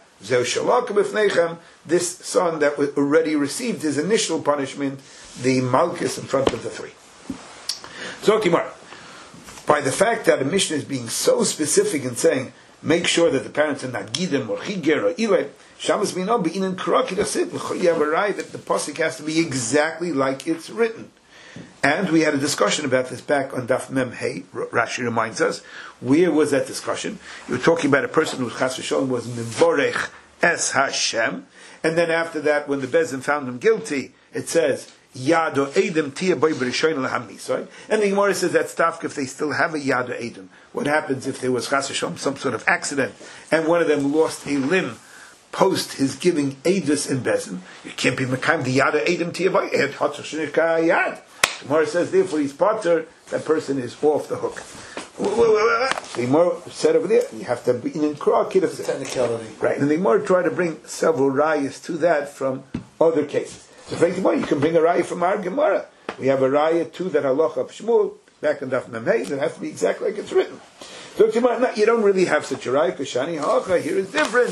This son that already received his initial punishment, the Malchus in front of the 3. So Kimar, by the fact that the Mishnah is being so specific in saying make sure that the parents are not Gidim or Chiger or Ilay. Shabbos Minah Be'inan Kraki Dasit. You have a right that the pasuk has to be exactly like it's written. And we had a discussion about this back on Daf Mem Hey. Rashi reminds us. Where was that discussion? You were talking about a person who Chas v'Shalom was Mivorech Es Hashem, and then after that, when the Bezin found him guilty, it says Yado Edom Tia Boy B'Rishoyin LaHamisoi. And the Gemara says that's tough if they still have a Yado Edom. What happens if there was Chas v'Shalom, some sort of accident, and one of them lost a limb post his giving Edus in Bezin? You can't be Mekayim the Yado Edom Tia Boy Ed Hatzor Yad. The Gemara says therefore he's potter. That person is off the hook. The Gemara said over there, you have to be in Technicality. Right, and the Gemara tried to bring several rayas to that from other cases. So, for example, you can bring a raya from our Gemara. We have a raya to that halacha of Shmuel, back in Daf Mem Hey, that has to be exactly like it's written. So, you don't really have such a raya, because Shani halacha here is different.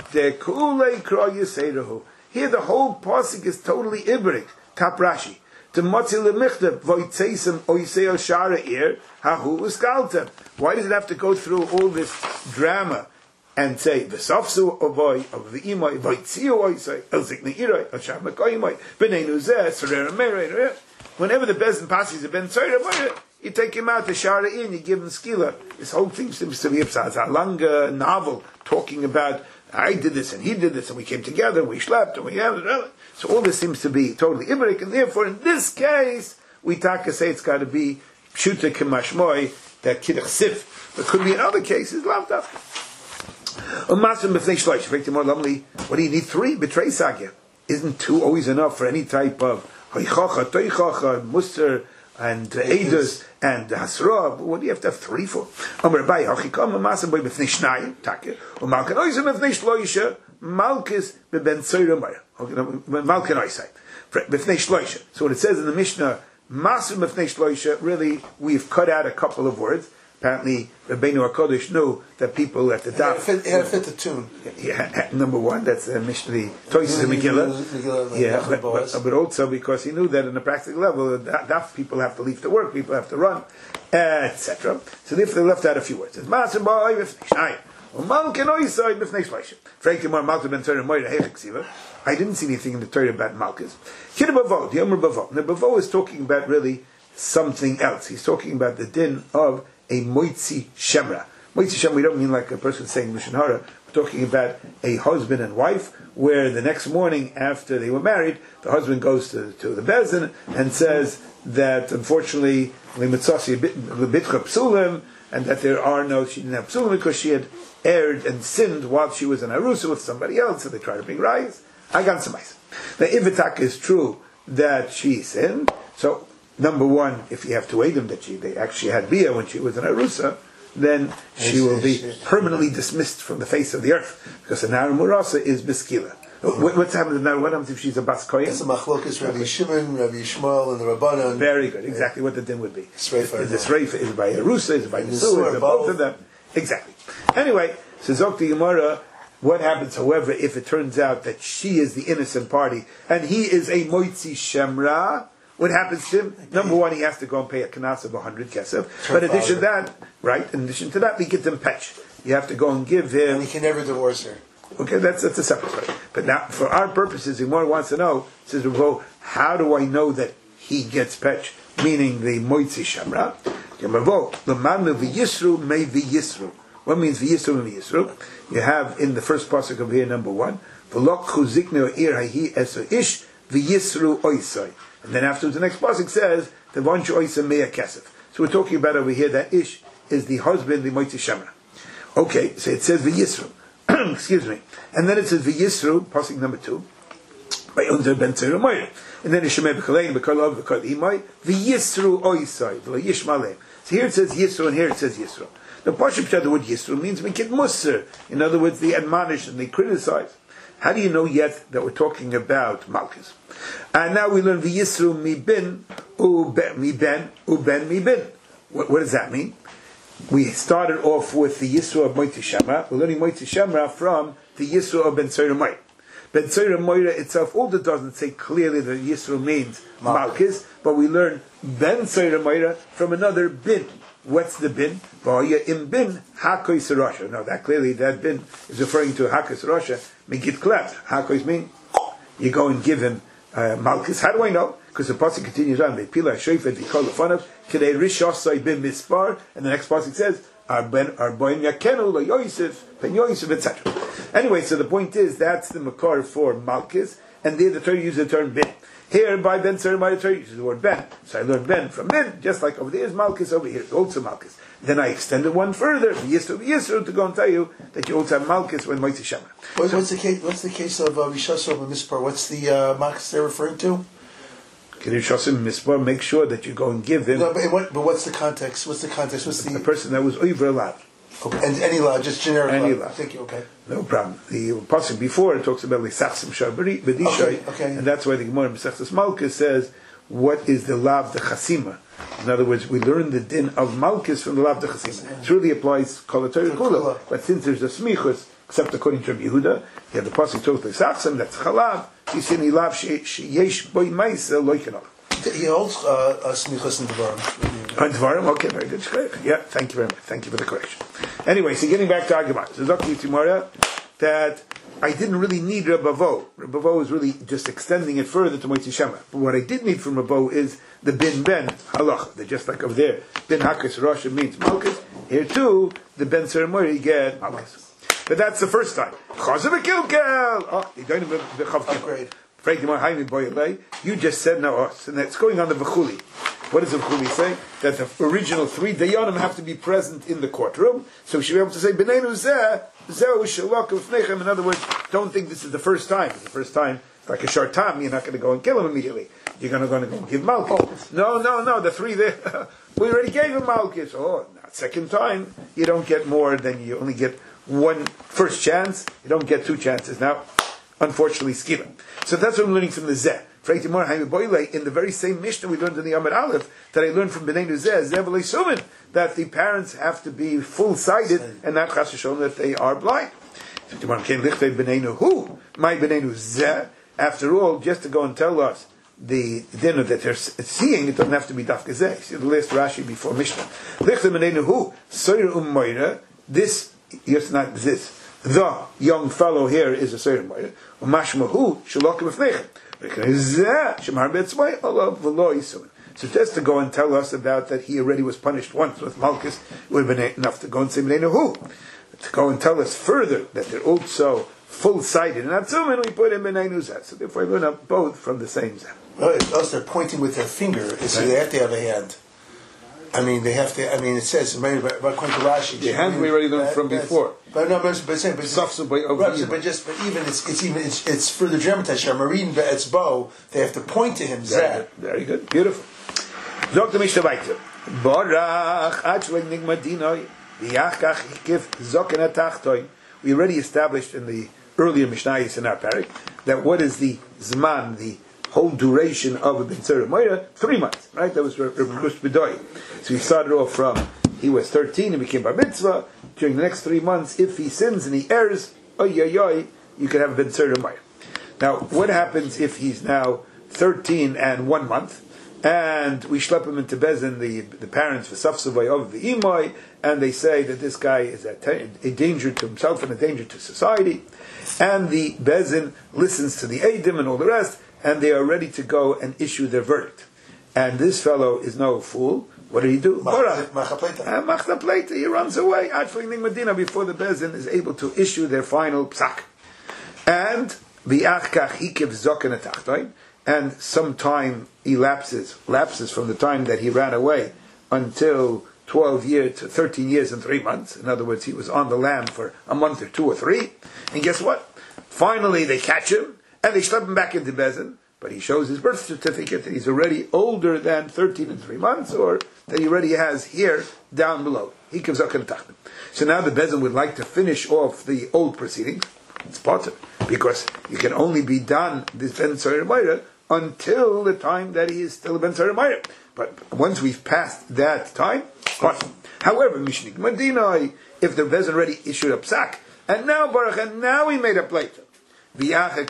Here the whole pasuk is totally Ibrik. Tap Rashi. Why does it have to go through all this drama and say v'safsu ovoy of the imoy v'itziu oisay elzik neiroi ashav mekoyimoy b'neinu zeh serera meiroi? Whenever the bezin passes a ben tzayra, you take him out the shara in, you give him skila. This whole thing seems to be a longer novel talking about I did this and he did this and we came together and we slept and we have it. So all this seems to be totally ibrik, and therefore in this case we taka say it's got to be pshuta kemashmoy that kidduch sif. But could be in other cases lavdaf. What do you need 3? Betray sagya. Isn't 2 always enough for any type of hoichacha, toichacha, muster, and edus and hasra? What do you have to have 3 for? Amar Bai hachikam masa boy b'fnei shnayim take umalkan oisem b'fnei shloisha malkis b'ben tzayra maya. Malkan oisay b'fnei shloisha. So what it says in the Mishnah, masim b'fnei shloisha, really we've cut out a couple of words. Apparently, Rabbeinu HaKodesh knew that people at the daf... It had to fit the tune. Yeah, number 1, that's the Mishnah, the Toysis and Megillah. Yeah, but also because he knew that on a practical level, daf people have to leave to work, people have to run, etc. So therefore they left out a few words. It's Masim Ba'ai B'fnei Shnayim. U'malken Oisai B'fnei Shloisha. Frankie Mar Malka Ben Torah Moira Heichik Siva. I didn't see anything in the Torah about Malkas. Kid Bavo, the Yomer Bavo. Now Bavo is talking about really something else. He's talking about the din of a moitzi shemra. Moitzi shemra, we don't mean like a person saying Lashon Hara. We're talking about a husband and wife, where the next morning after they were married, the husband goes to the bezin and says that unfortunately limitzasi lebitcha psulim, and that she didn't have psulim because she had erred and sinned while she was in Arusa with somebody else, so they try to bring rise. I got some ice. Now, if it is true that she sinned, so number 1, if you have to aid them that they actually had bia when she was in Arusa, then she will be permanently dismissed from the face of the earth, because a Nara Murasa is Beskila. What's happened now? What happens if she's a Bas Kohen? It's a machlokas, Rabbi Shimon, Rabbi Yishmael, and the Rabbanan. Very good. Exactly what the din would be. Sreifa. Is the Sreifa is by Arusa, is it by Nesua, is it both of them? Exactly. Anyway, so Zokti Gemara, what happens, however, if it turns out that she is the innocent party, and he is a Moitzi Shemra? What happens to him? Number 1, he has to go and pay a kanas of 100 kesef. But in addition to that, we get them petch. You have to go and give him. And he can never divorce her. Okay, that's a separate story. But now, for our purposes, Gemara wants to know, says Ravo, how do I know that he gets petch? Meaning the moitzi shamra. Ravo, the man v'yisru may v'yisru. What means v'yisru and v'yisru? You have in the first pasuk of here, number 1, v'lok chuzikne ir hahi eso ish v'yisru oisai. And then afterwards, the next pasuk says, "The vanchu oisa mea kesef." So we're talking about over here that ish is the husband, the moitzi shemra. Okay, so it says v'yisru. Excuse me. And then it says v'yisru, pasuk number 2, by under ben tzera moira. And then it's shemei b'chalein b'kol b'kol imai v'yisru oisai v'lo yishmaleh. So here it says yisru and here it says yisru. The pasuk the word yisru means mikid musr. In other words, they admonish and they criticize. How do you know yet that we're talking about Malchus? And now we learn v'yisru mi bin uben mi bin. What does that mean? We started off with the Yisru of Moitzi Shemra. We're learning Moitzi Shemra from the Yisru of Ben Tzayra Moira. Ben Tzayra Moira itself, although it doesn't say clearly that Yisru means Malchus, but we learn Ben Tzayra Moira from another bin. What's the bin? V'haya im bin hakois rasha. Now that clearly that bin is referring to hakois rasha. Megit klep. Hakois mean you go and give him malchus. How do I know? Because the pasuk continues on. Ve'pila shoifet v'kol lefonav k'dei rishosai bin mispar, and the next pasuk says arboim yakenu lo Yosef ben Yosef, etc. Anyway, so the point is that's the makar for malchus, and there the Torah uses the term bin. Here, by Ben Tzaremaya, Torah uses the word Ben. So I learned Ben from bin, just like over there is Malchus, over here is also Malchus. Then I extended one further, Yisro, to go and tell you that you also have Malchus when Moitzi Shema. What's the case of Rishasov and Mispar? What's the Malchus they're referring to? Rishasov and Mispar, make sure that you go and give him. No, but what's the context? What's the person that was over allowed. Okay. And any law, just generic any law. law. Thank you, okay. No problem. The passage before it talks about Lisachsim Shabari, Bedishay, okay. And that's why the Gemara in Mesechus Malchus says, what is the lav de chasima? In other words, we learn the din of Malchus from the lav de chasima. It really applies Kol Kula, but since there's a smichus, except according to Rabbi Yehuda, you have the passage talks Lisachsim, that's chalav. You see any lav sheyesh boy ma'isa loikenol. He holds smichus in Devarim. On Devarim, okay, very good. Yeah, thank you very much. Thank you for the correction. Anyway, so getting back to Agamar. So Zaki Timora, that I didn't really need Rabavo. Rabavo is really just extending it further to Moitzi Shema. But what I did need from Rabavo is the bin ben halach. They're just like over there. Bin hakas Rasha means Malchus. Here too, the ben Tzaremaya get Malchus. But that's the first time. Chazav Kilkel. Oh, you don't even upgrade. You just said no, and that's going on the V'chuli. What does the V'chuli say? That the original 3 Dayanim have to be present in the courtroom, so we should be able to say, B'neinu zeh, zeh shalok v'fnechem. In other words, don't think this is the first time. It's the first time, it's like a short time, you're not going to go and kill him immediately. You're going to go and give Malchus. No, the 3 there, we already gave him Malchus. Oh, now, second time, you don't get more than you only get one first chance, you don't get 2 chances. Now, unfortunately, skila. So that's what I'm learning from the Zeh. In the very same Mishnah we learned in the Amud Aleph, that I learned from B'neinu Zeh, Zeh Sumin, that the parents have to be full-sighted and not chas v'sholom that they are blind. My B'neinu Zeh, after all, just to go and tell us the dinner that they're seeing, it doesn't have to be Dafka Zeh. See the last Rashi before Mishnah. This, yes, not this. The young fellow here is a certain way. So just to go and tell us about that he already was punished once with Malchus, it would have been enough to go and say who. To go and tell us further that they're also full-sighted and Atzumin, we put him in Zeh. So therefore I learn up both from the same Zeh. Also, they're pointing with their finger, so they have to have a hand. I mean, they have to. I mean, it says according to Rashi. The hand we already learned from before. But even it's further dramatized. Marin be'etz bo. They have to point to him. Very good, beautiful. Dr. Mishnah weiter. Barach achleg nigmadinoi v'yachkach hikif zoken atachtoi. We already established in the earlier Mishnayos in our parak that what is the zman, the whole duration of a Ben Tzaremaya, 3 months, right? That was Reb Kush B'doi. So he started off from, he was 13 and became Bar Mitzvah. During the next 3 months, if he sins and he errs, you can have a Ben Tzaremaya. Now, what happens if he's now 13 and 1 month, and we schlep him into Bezin, the parents, for Safsavai of the Imai, and they say that this guy is a danger to himself and a danger to society, and the Bezin listens to the Eidim and all the rest, and they are ready to go and issue their verdict. And this fellow is no fool. What did he do? Machta Pleita. He runs away. Actually, Medina before the Bezin is able to issue their final psak. And and some time lapses from the time that he ran away until 13 years and 3 months. In other words, he was on the lam for a month or 2 or 3. And guess what? Finally, they catch him. And they slip him back into Bezin, but he shows his birth certificate that he's already older than 13 and 3 months, or that he already has here down below. He gives up Tachtim. So now the Bezin would like to finish off the old proceedings. It's potter, because you can only be done this Ben Tzaremaya until the time that he is still a Ben Tzaremaya. But once we've passed that time, potter. However, Mishnik Madinai, if the Bezin already issued a psak, and now Baruch, and now he made a plate.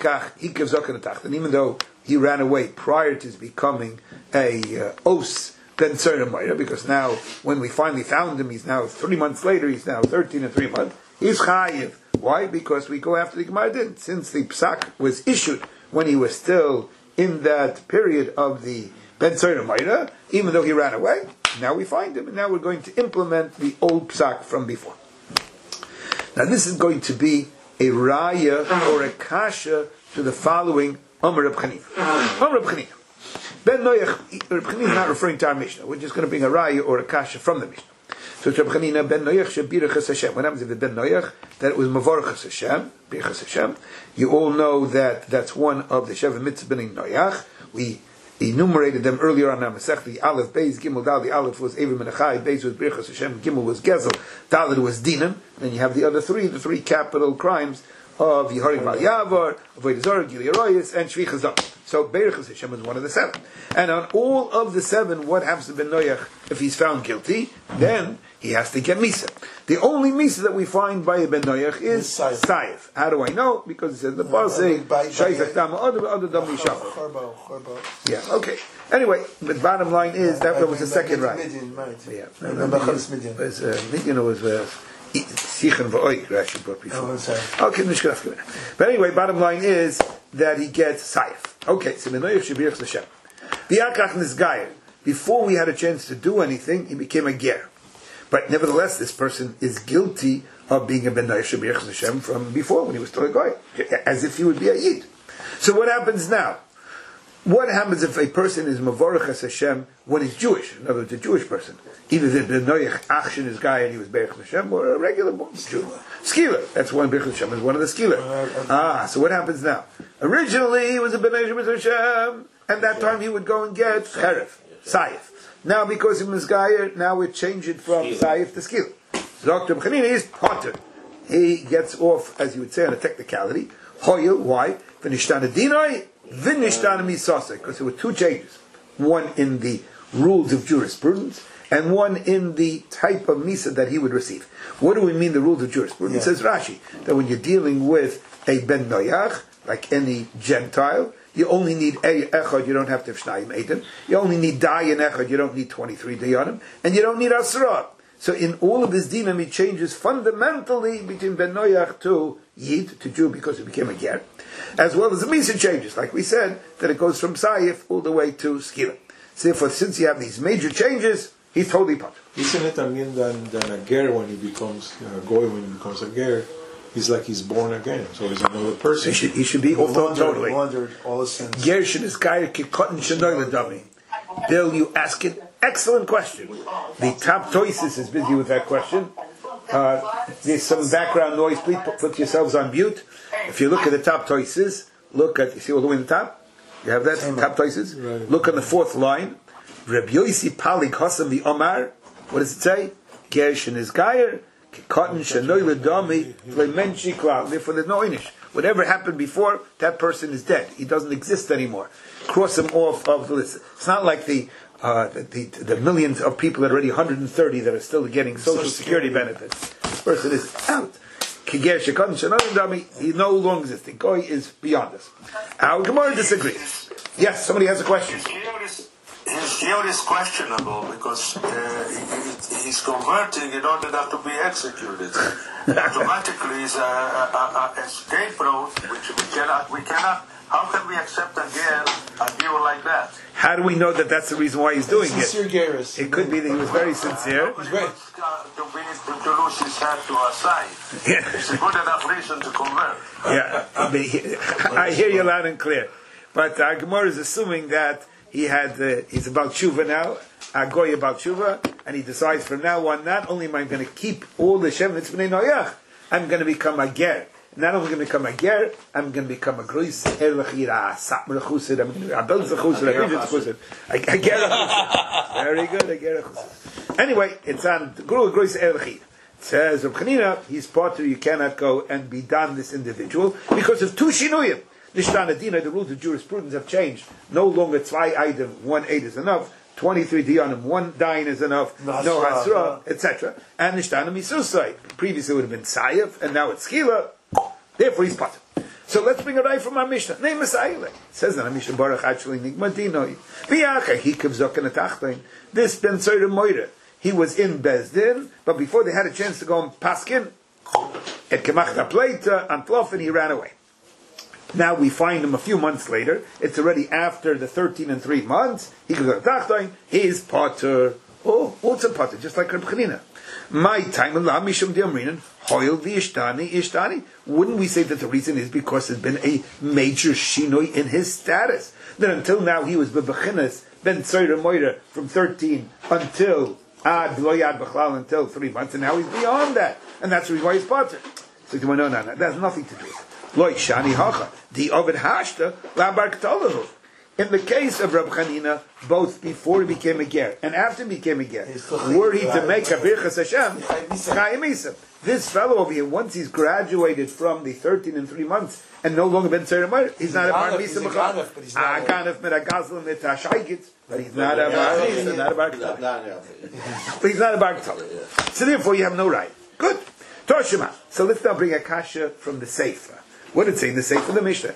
And even though he ran away prior to his becoming a os Ben Tzorah Moira, because now, when we finally found him, he's now 3 months later, he's now 13 and 3 months, he's Chayiv. Why? Because we go after the Gemara din. Since the Psak was issued when he was still in that period of the Ben Tzorah Moira, even though he ran away, now we find him, and now we're going to implement the old Psak from before. Now this is going to be a raya or a kasha to the following Amar Reb Chanina. Amar Reb Chanina. Ben Noach, Reb Chanina is not referring to our Mishnah. We're just going to bring a raya or a kasha from the Mishnah. So Reb Chanina, Ben Noach shebirachas Hashem. What happens if the Ben Noach, that it was mavorachas Hashem, birachas Hashem? You all know that that's one of the Sheva Mitzvah ben Noach. We enumerated them earlier on our Masech. The Aleph, Beis, Gimel, Dal. The Aleph was Evim Menachai, Beis was birachas Hashem, Gimel was Gezel, Dalet was Dinam. Then you have the other three, the three capital crimes of Yehorim Bal Yavar, Avodah Zarah, Gili Arayis, and Shvi Chazon. So Berachas Hashem is one of the 7. And on all of the 7, what happens to Ben Noach if he's found guilty? Then he has to get Misa. The only Misa that we find by Ben Noach is Sayef. How do I know? Because it says the Pasuk, Shaizak Dama Other Dam Yishafah. Yeah, okay. Anyway, the bottom line is that was the second right. Yeah. Midian was Sichen V'Oik, Rashi brought before. Okay, but anyway, bottom line is that he gets Sayef. Okay, so Menoich Shebirach Hashem. V'Yakach Nizgayer. Before we had a chance to do anything, he became a ger. But nevertheless, this person is guilty of being a Menoich Shebirach Hashem from before, when he was still a guy, as if he would be a Yid. So what happens now? What happens if a person is Mavorach Hashem when he's Jewish? In other words, a Jewish person. Either the Benoich Achshin is guy and he was Berach Hashem, or a regular Jew. Skila. That's one Berach Hashem, is one of the Skila. So what happens now? Originally, he was a Benoich Hashem, and that time he would go and get Cheref, Sayef. Now, because he was Gayer, now we change it from Sayef to Skila. So Dr. Chanina is Potter. He gets off, as you would say, on a technicality. Hoyel, why? V'nishtana dinoi, v'nishtana misase. Because there were 2 changes. One in the rules of jurisprudence, and one in the type of misa that he would receive. What do we mean the rules of jurisprudence? Says Rashi, that when you're dealing with a Ben Noach, like any Gentile, you only need echad, you don't have to have shnayim eitim. You only need dayan echad, you don't need 23 dayanim, and you don't need asra. So in all of this dinam, it changes fundamentally between Ben Noach to Yid, to Jew, because he became a ger, as well as the misa changes, like we said, that it goes from Sayif all the way to Skila. So therefore, since you have these major changes, he's totally pot. Isn't it again than a ger when he becomes a goy, when he becomes a ger? He's like he's born again, so he's another person. He should be totally. Wandered all his sins. Gershon is kaya kikotin shenoy ledami. Bill, you ask an excellent question. The top choices is busy with that question. There's some background noise. Please put yourselves on mute. If you look at the top choices, you see all the way in the top? You have that? Top choices? Right. Look on the 4th line. Reb Yosi Palik Hasam the Omar. What does it say? Gershon is Gayer. Kikotin shenoy ledami. Flemenchi klal. Therefore there's no inish. Whatever happened before, that person is dead. He doesn't exist anymore. Cross him off of the list. It's not like the millions of people that are already 130 that are still getting Social Security benefits. This person is out. He no longer exists. The Goy is beyond us. Our Gemara disagrees. Yes, somebody has a question. His view is questionable because he's converting in order not to be executed. Automatically, is a escape route which we cannot. How can we accept a view like that? How do we know that that's the reason why he's doing it? Sincere Geras. It could be that he was very sincere. He's right. To lose his head to our side. Yeah. It's a good enough reason to convert. Yeah, I hear you loud and clear. But our Gemara is assuming that he's about tshuva now, Agoy about tshuva, and he decides from now on, not only am I going to keep all the Shem Mitzvah Noach, I'm going to become a ger. Not only going to become a ger, I'm going to become a grois erlachira, sapmer chusid, I'm going to be a belz chusid, a bridget chusid, a ger chusid. Very good, a ger chusid. Anyway, it's on the grois erlachira. It says, Reb Chanina, he's part of, you cannot go and be done this individual because of 2 shinuyim. Nishtana Dina, the rules of jurisprudence have changed. No longer 2 item, 1 8 is enough. 23 diyanim, 1 dayan is enough. No hasra, etc. And Nishtana Misusai. Previously it would have been Sayef, and now it's Skila. Therefore he's potter. So let's bring a right from our Mishnah. Name Messiah. It says in our Mishnah, Baruch actually Nigma Dinoi. V'yacha, he kivzok in a tachtain. This Ben Soira Moira. He was in Bezdin, but before they had a chance to go and paskin, at Kemachta Pleita, and Tlofen, he ran away. Now we find him a few months later. It's already after the 13 and 3 months. He goes to Tachtain. He's Potter. Oh, what's a Potter? Just like Reb Chanina. My time Allah Mishum Diamrinan Hoil the Ishtani. Wouldn't we say that the reason is because there's been a major shinoi in his status? That until now he was Bebechinas Ben Tzoyra Moira from 13 until Ad Loyad Bechlal until 3 months, and now he's beyond that, and that's the reason why he's Potter. So no, that has nothing to do with it. Loi Shani Hacha, the Ovid Hashta, Labar K'tolahu. In the case of Rab Chanina, both before he became a ger and after he became a ger, were he to make a Birchas Hashem, Chayim Isa. This fellow over here, once he's graduated from the 13 and 3 months and no longer Ben Tzara Meir, he's not a Bar Misa B'chal. Aganef Meragazl Mitashaygit, but he's not a Bar Misa, not a Bar K'tal. But he's not a Bar K'tal. So therefore you have no right. Good. Toshima. So let's now bring a kasha from the Sefer. What did it say in the Sefer of the Mishnah?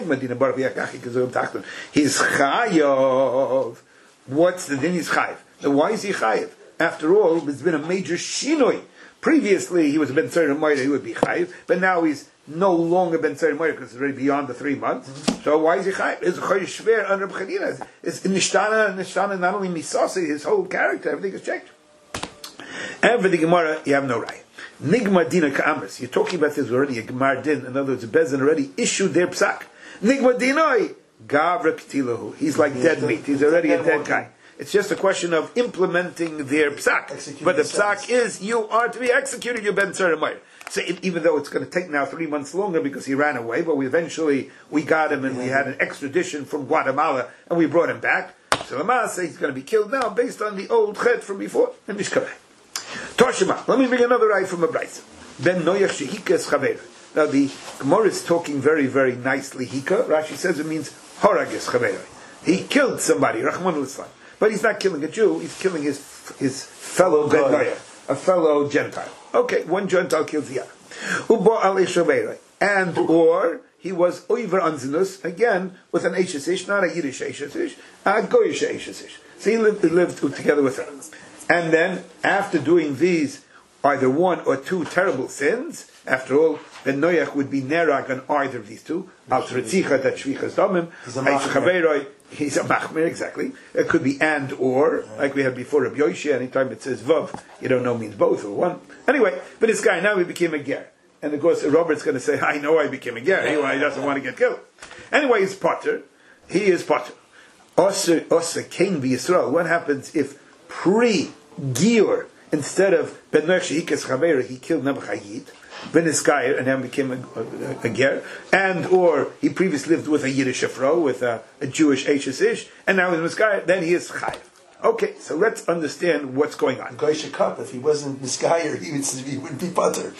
He's chayav. What's the din? He's chayav. Now why is he chayav? After all, there's been a major shinoi. Previously, he was a ben tzara moira, he would be chayav, but now he's no longer ben tzara moira because it's already beyond the 3 months. So why is he chayav? It's chayav shver under Reb Chanina. It's nishtana not only misasi, his whole character, everything has changed. And for the Gemara, you have no right. Nigma dina ka'amris. You're talking about this already, a Gemar din. In other words, the Bezin already issued their psak. Nigma dinoi gavra k'tilahu. He's like dead meat. He's already a dead guy. It's just a question of implementing their psak. But the psak is, you are to be executed, you ben tzara meir. So even though it's going to take now 3 months longer because he ran away, but we got him and we had an extradition from Guatemala and we brought him back. So Lama says he's going to be killed now based on the old chet from before. And Mishkabeh. Toshima, let me bring another right from a Braisa. Ben Noyach Shehika es Chaver. Now the Gemara is talking very, very nicely. Hika, Rashi says it means Horag es Chaver. He killed somebody, Rahman al-Islam. But he's not killing a Jew, he's killing his fellow Ben Noyach, a fellow Gentile. Okay, one Gentile kills the other. Ubo al Chaver. And or he was over Anzinus, again, with an Eishesish, not a Yiddish Eishesish, a Goyish Eishesish. So he lived together with her. And then, after doing these, either 1 or 2 terrible sins, after all, Ben Noyach would be Nerag on either of these two. Al Tretzicha, that Shvichas Domim. He's a Machmir, exactly. It could be and or, like we had before Rabbi Yoshi, anytime it says Vav, you don't know means both or one. Anyway, but this guy, now he became a Ger. And of course, Robert's going to say, I know I became a Ger. He doesn't want to get killed. Anyway, he's Potter. He is Potter. Osa Cain Yisrael. What happens if pre-Gior, instead of Ben Noach Shehikes Chaver, he killed Nebuchadnezzar, Ben Iskayr, and then became a Ger, and or he previously lived with a Yiddish Afro, with a Jewish Eishes, and now he's Iskayr, then he is Chayiv. Okay, so let's understand what's going on. Goyish Cup, if he wasn't Iskayr, he would be Potter.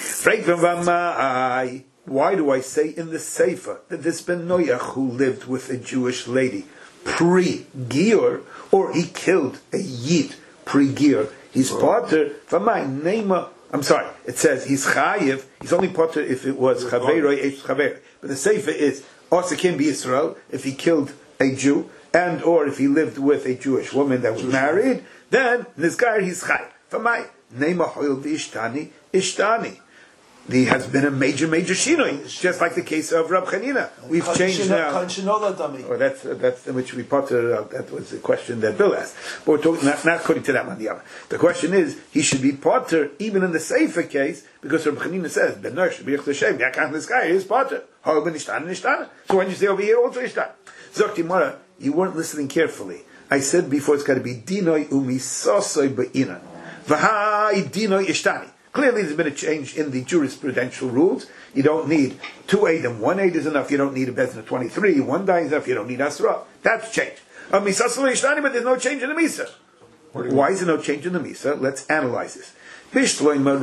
Why do I say in the Sefer that this Ben Noach who lived with a Jewish lady pre-Gior, or he killed a Yid pre-Gior, he's Potter from my name. I'm sorry, it says he's Chayiv, he's only Potter if it was Chaveroi Eish Chaver. But the Sefer is also can be Israel if he killed a Jew, and or if he lived with a Jewish woman that was married, then this guy he's Chayiv. From my name Ishtani. There has been a major shinoi, just like the case of Rab Chanina. We've changed now. Oh, that's which we Potter. That was the question that Bill asked. But we're talking not according to that one. The question is, he should be Potter even in the Sefer case because Rab Chanina says Ben Noach should be Cheshem. This guy is Potter. So when you say over here also Ishtan, Zok Timora, you weren't listening carefully. I said before it's got to be Dinoi Umisosoi Be'inan. V'hai Dinoi Ishtani. Clearly there's been a change in the jurisprudential rules. You don't need 2 aid and 1 aid is enough. You don't need a bezin of 23. 1 die is enough. You don't need asra. That's changed. But there's no change in the misa. Why is there no change in the misa? Let's analyze this. Right.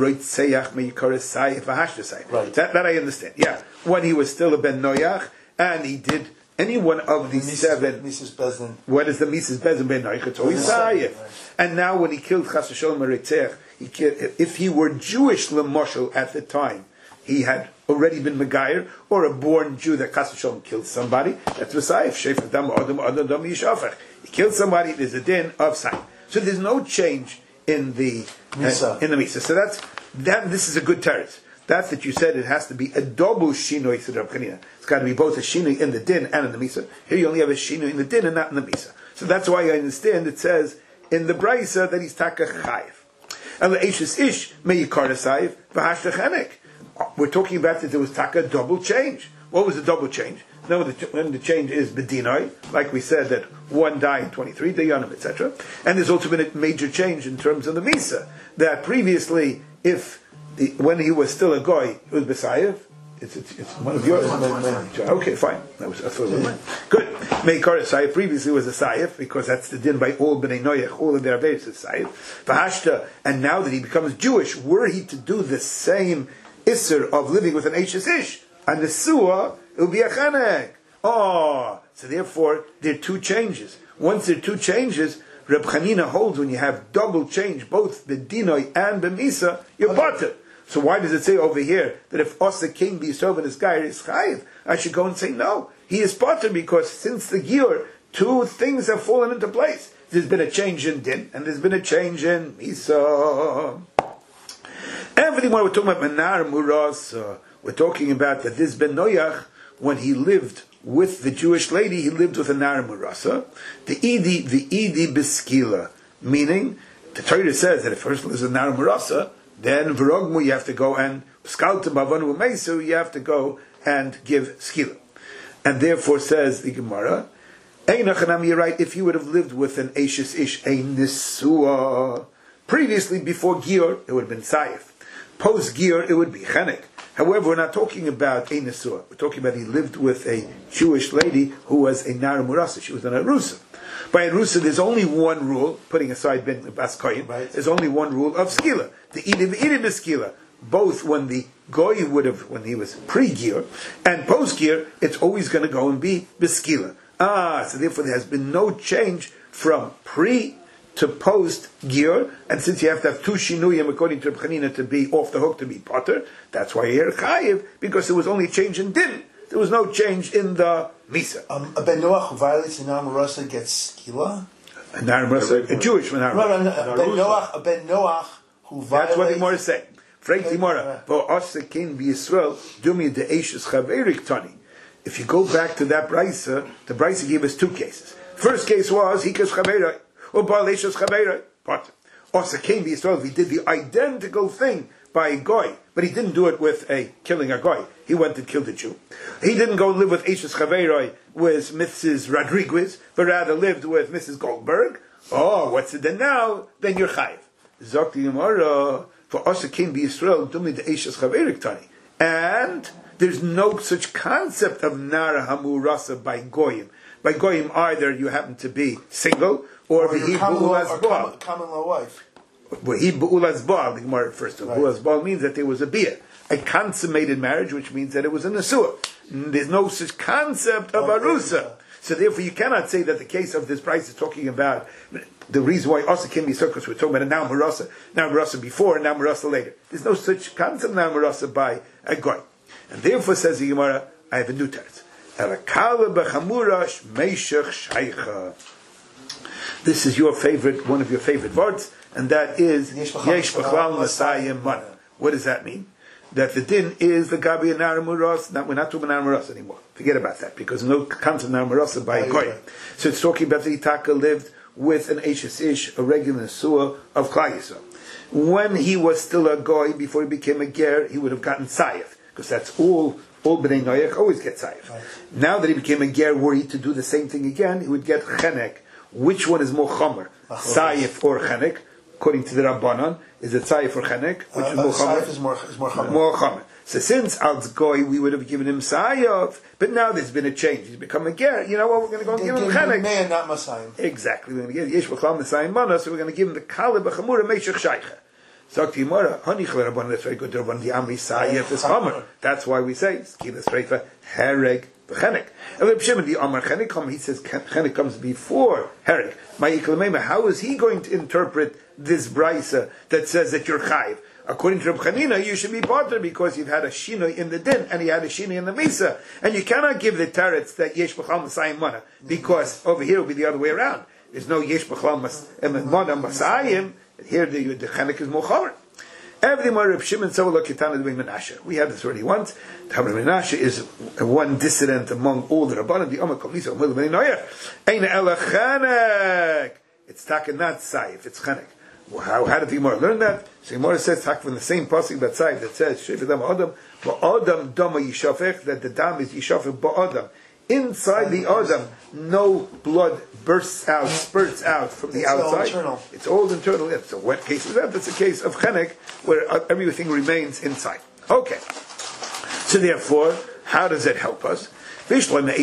That I understand. Yeah. When he was still a Ben Noach and he did any one of these 7. What is the Mises Bezin Ben Noach? It's always Sayef. And now when he killed Chas V'Sholem Meretzech, if he were Jewish L'Moshel at the time, he had already been Megayer, or a born Jew that Chas v'Shalom killed somebody, that's Messiah. He killed somebody, there's a din of Saif. So there's no change in the Misa. So this is a good teretz. That's that you said it has to be a double shinoi to Rav Chanina. It's got to be both a shinoi in the din and in the Misa. Here you only have a shinoi in the din and not in the Misa. So that's why I understand it says in the Brisa that he's taka chayiv. We're talking about that there was taka double change. What was the double change? No, when the change is bedinoi, like we said that one died 23 dayanim, etc. And there's also been a major change in terms of the Misa. That previously, when he was still a goy, it was besayev. It's one of yours. Okay, fine. I thought it was mine. Good. Meikar Saif previously was a Saif because that's the din by all Bnei Noach, all of their Averis is Saif. V'hashta, and now that he becomes Jewish, were he to do the same Isser of living with an Eishes Ish, a Nesua, it would be a Chanek. So therefore, there are two changes. Once there are two changes, Reb Chanina holds when you have double change, both the Dinoi and the Misa, you're potter. So why does it say over here that if Osa King be Yisrael and his guy is Chayiv? I should go and say no. He is potter because since the Gior, two things have fallen into place. There's been a change in Din and there's been a change in Misa. Everything when we're talking about Menar Muras, we're talking about that this Ben Noach, when he lived with the Jewish lady, he lived with a Nar Murasa. The Idi Beskila, meaning the Torah says that if a person lives with a Nar Murasa, then Virogmu you have to go and Skalta Bavanu Mesu, you have to go and give Skila. And therefore says the Gemara, Einachanam, you're right, if you would have lived with an Eishes Ish, a Nisua, previously before Gior, it would have been Saif. Post Gior, it would be Chenek. However, we're not talking about a Nesua. We're talking about he lived with a Jewish lady who was a Nar Murasa. She was an Arusa. By Arusa, there's only one rule, putting aside Ben Baskoyim, there's only one rule of Skila. The Idim Skila. Both when the Goy would have, when he was pre-Gir, and post-Gir, it's always going to go and be Beskila. So therefore there has been no change from pre to post Gir, and since you have to have two Shinuyim according to Reb Chanina to be off the hook to be potter, that's why you're Chayiv, because there was only change in Din. There was no change in the Misa. A Ben Noach who violates the Nar Murasa gets Skila? A Nar Murasa, a Jewish Nar Murasa. A Ben Noach who violates... That's what the Gemara is saying. Frank the Gemara, if you go back to that Brisa, the Brisa gave us two cases. First case was Hikas Chaveiroi, or Baaleshas Chaveiroi. But also came to Yisrael, he did the identical thing by a Goy, but he didn't do it with killing a Goy. He went and killed a Jew. He didn't go and live with Eshes Chaveiroi with Mrs. Rodriguez, but rather lived with Mrs. Goldberg. What's it then now? Then you're Chayiv. Zokti Yomara, for us it came to Yisrael, Dumi the Eshes Chaveirik Tani. And there's no such concept of Nara Hamurasa by Goyim. By Goyim, either you happen to be single, or he Bu'ulas Baal. Common law wife. Well, he Bu'ulas Baal, the Gemara refers to. Bu'ulas Baal means that there was a bia, a consummated marriage, which means that it was a Nesua. There's no such concept of Arusa. So therefore you cannot say that the case of this price is talking about the reason why Asa can be so, because we're talking about a Now Marasa before and Now Marasa later. There's no such concept of Now Marasa by a Goy. And therefore says the Gemara, I have a new text. This is your favorite, one of your favorite words, and that is Yesh B'chlal Masayim Mana. What does that mean? That the din is the Gabi and Naramuras. We're not talking about Naramuras anymore. Forget about that, because no concept of Naramuras by Goy. So it's talking about the Itaka lived with an Eishes Ish, a regular Nesua of Klal Yisrael. When he was still a Goy, before he became a Ger, he would have gotten Sayef, because that's all Bnei Noach always get Sayef. Right. Now that he became a Ger, were he to do the same thing again, he would get Chenek. Which one is more Chomer? Sayef or Chenek? According to the Rabbanon, is it Sayef or Chenek? Which is more Chomer? Sayef is more Chomer. More Chomer. So since Al's Goy, we would have given him Sayef, but now there's been a change. He's become a Ger. You know what? We're going to go and give him Chenek. Man, not Masayim. Exactly. We're going to give Yesh B'chlal Masayim Mana, so we're going to give him the Kaleb B'chamura Meshach Shaycha. Zok Timora, Honich Rabbanon, that's very good. Rabbanon, the Amri Sayef is Chomer. That's why we say, Skila Streifa, Hereg, Chenek. And Reb Shimon, the Amar Chenek, he says Chenek comes before Hereg. How is he going to interpret this brisa that says that you're chayiv? according to Reb Chanina, you should be potter because you've had a shinoi in the din and you had a shinoi in the misa, and you cannot give the teretz that yesh b'chal masayim mana, because over here it will be the other way around. There's no yesh b'chal mana masayim. Here the chenek is mochamer. Everything more Reb Shimon Tzavul Kitana Rabbi Menashe. We had this already once. Rabbi Menashe is one dissident among all the Rabbanim. The Omak Lisa Omil Ben Noyer. Ein Ela Chanek. It's taka not Saif. It's Chanek. How did the Gemara learn that? So Gemara says tak from the same pasuk that Saif that says Shefet Dam Adam Ba'Adam Dama Yishafech, that the dam is Yishafech Ba'Adam. Inside the Adam, no blood spurts out from the outside. It's all internal. So what case is that? That's a case of chenek, where everything remains inside. Okay. So therefore, how does it help us? When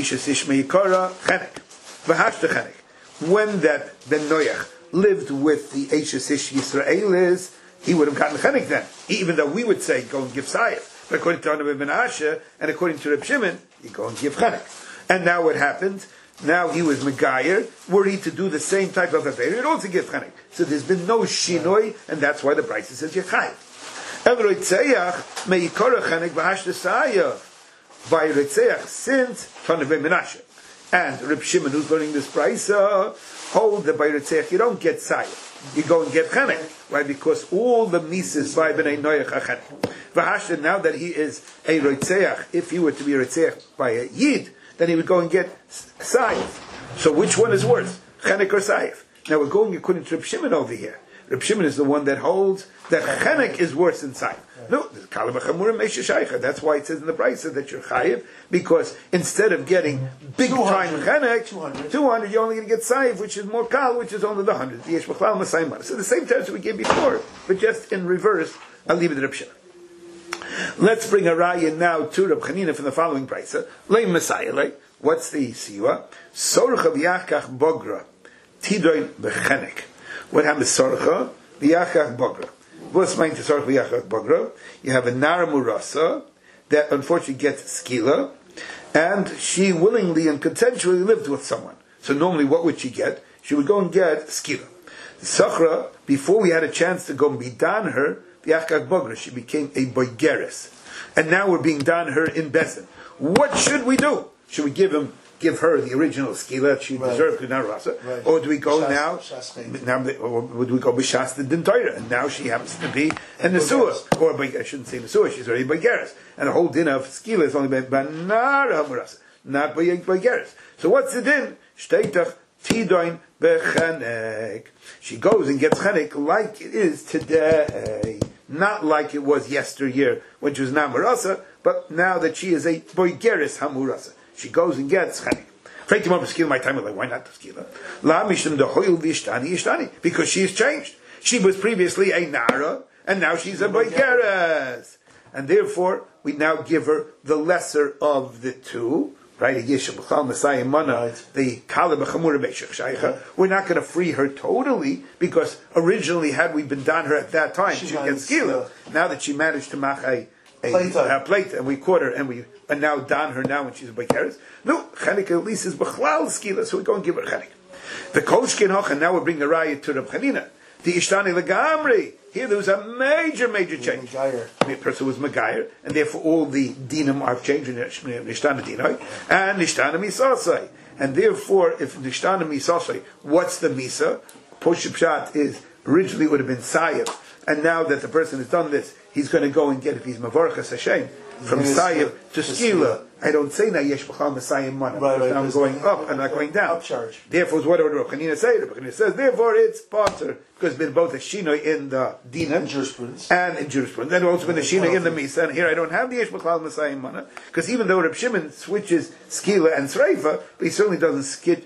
that Ben Noach lived with the Eishes Ish Yisraelis, he would have gotten chenek then, even though we would say go and give sayif. But according to Rabbi Menashe and according to Reb Shimon, you go and give chenek. And now what happened? Now he was Megayer. Were he to do the same type of affair, he would also give Chanek. So there's been no Shinoi, and that's why the price says Yechai. El Reitzeach, Meikora Chanek V'Hashta Sayah. By Reitzeach, since Tana Ben Menashe. And Reb Shimon, who's learning this price, hold that by Reitzeach you don't get Sayah. You go and get Chanek. Right? Because all the Mises by B'nai Noach are Chanek. V'Hashta, now that he is a Reitzeach, if he were to be Reitzeach by a Yid, then he would go and get Saif. So which one is worse? Chenek or Saif? Now we're going according to Reb Shimon over here. Reb Shimon is the one that holds that Chenek is worse than Saif. No, that's why it says in the price that you're Chayiv, because instead of getting big time Chenek, 200, you're only going to get Saif, which is more Kal, which is only the 100. So the same terms we gave before, but just in reverse. I'll leave it to Reb Shimon. Let's bring a raya now to Reb Chanina from the following price. Leim Messiah, what's the siwa? Sorcha v'yachach bogra, tidroin b'chenek. What happens? Sorcha v'yachach bogra. What's meant to sorcha v'yachach bogra? You have a nara murasa that unfortunately gets skila, and she willingly and consensually lived with someone. So normally, what would she get? She would go and get skila. Sachra, before we had a chance to go and be done her. She became a boigeres, and now we're being done her in Bezdin. What should we do? Should we give her the original skila that she deserved, right. Or do we go or would we go b'shas the din Torah, and now she happens to be a nesua, or I shouldn't say nesua, she's already boigeres, and the whole din of skila is only by nara murasa, not boigeres. So what's the din? Shteitach tidoin bechanek. She goes and gets chenek like it is today. Not like it was yesteryear when she was Namarasa, but now that she is a boigeris hamurasa. She goes and gets chenek. My time, like, why not the skila? La mishum dehoil v'ishtani ishtani, because she has changed. She was previously a nara, and now she's a boigeris, and therefore we now give her the lesser of the two. Right, the Kaleb Chamura Beishach Shaycha. We're not going to free her totally, because originally, had we been done her at that time, she'd get skila. Now that she managed to make a plate, and we caught her, and we now don her now when she's a Beikeres. No, Chanik at least is Bechlal skila, so we go and give her Chanik. The Koshkin Hoch, and now we bring the raya to Reb Chanina. The Ishtani Legamri. Here there was a major change. The person was Megayer, and therefore all the dinam are changed in Nishtana Dinoi and Nishtana Misasai. And therefore, if Nishtana Misasai, what's the Misa? Poshib Pshat is originally would have been Sayev, and now that the person has done this, he's going to go and get, if he's Mavorchas Hashem, from Sayev to Skila. I don't say now Yesh B'chal Masayim Mana. Now I'm going up and not going down. Upcharge. Therefore, what would Reb Chanina say? Reb Chanina says, therefore it's Potter, because it's been both a Shinoi in the Dina and in jurisprudence. And also been a Shinoi in the Misa. And here I don't have the Yesh B'chal Masayim Mana, because even though Reb Shimon switches Skila and Sreifa, but he certainly doesn't switch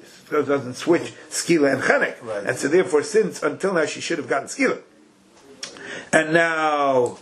Skila and Chenek. Right. And so therefore, since until now she should have gotten Skila. And now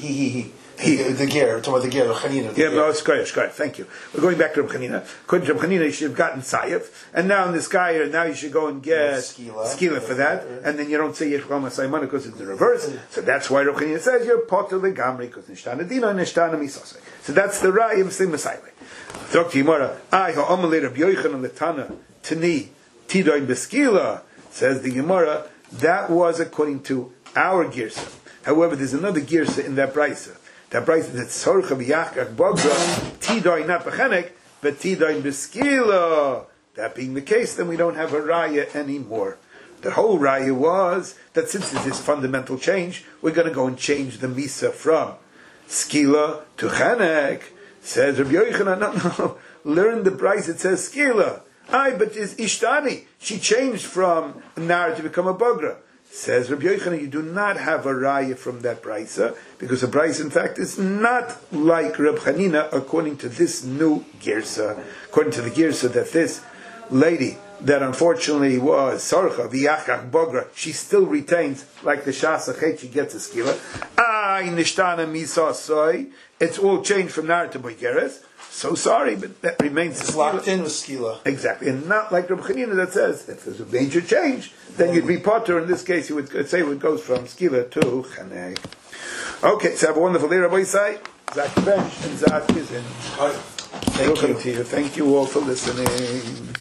The ger, talking about the ger, Chanina. Yeah, no, it's correct. Thank you. We're going back to Reb Chanina. According to Reb Chanina, you should have gotten Sayef, and now in this guy, now you should go and get Skila for that, and then you don't say Yesh B'chal Masayim Mana because it's the reverse. So that's why Reb Chanina says you're Potter Legamri, because Nishtana Dina and Nishtana Misasai. So that's the Ra'im Sim Masayim. Talk to Yimara. I ha'amalei Reb Yochanan Letana Tani Tidoin Beskila, says the Gemara. That was according to our Girsa. However, there's another girsa in that brisa. That brisa that sorcha v'yachkach bogra tidoy not b'chenek, but tidoy b'skila. That being the case, then we don't have a raya anymore. The whole raya was that since there's this fundamental change, we're going to go and change the misa from skila to chenek. Says Rabbi Yochanan, no. Learn the brisa. It says skila. But is ishtani. She changed from nar to become a bogra. Says Rabbi Yochanan, you do not have a raya from that brisa, because the brisa, in fact, is not like Reb Chanina according to this new girsa. According to the girsa that this lady that unfortunately was Sarcha v'yachach bogra, she still retains, like the Shas Achet, she gets a skila. Nishtana misa soy. It's all changed from nar to boigeres. So sorry, but that remains It's locked in with skila. Exactly, and not like Reb Chanina that says if there's a major change, then you'd be potter. In this case, you would say it goes from skila to chaneg. Okay, so have a wonderful day, Rabbi Yisai. Zach Bench and Zach is in. Thank you. Thank you all for listening.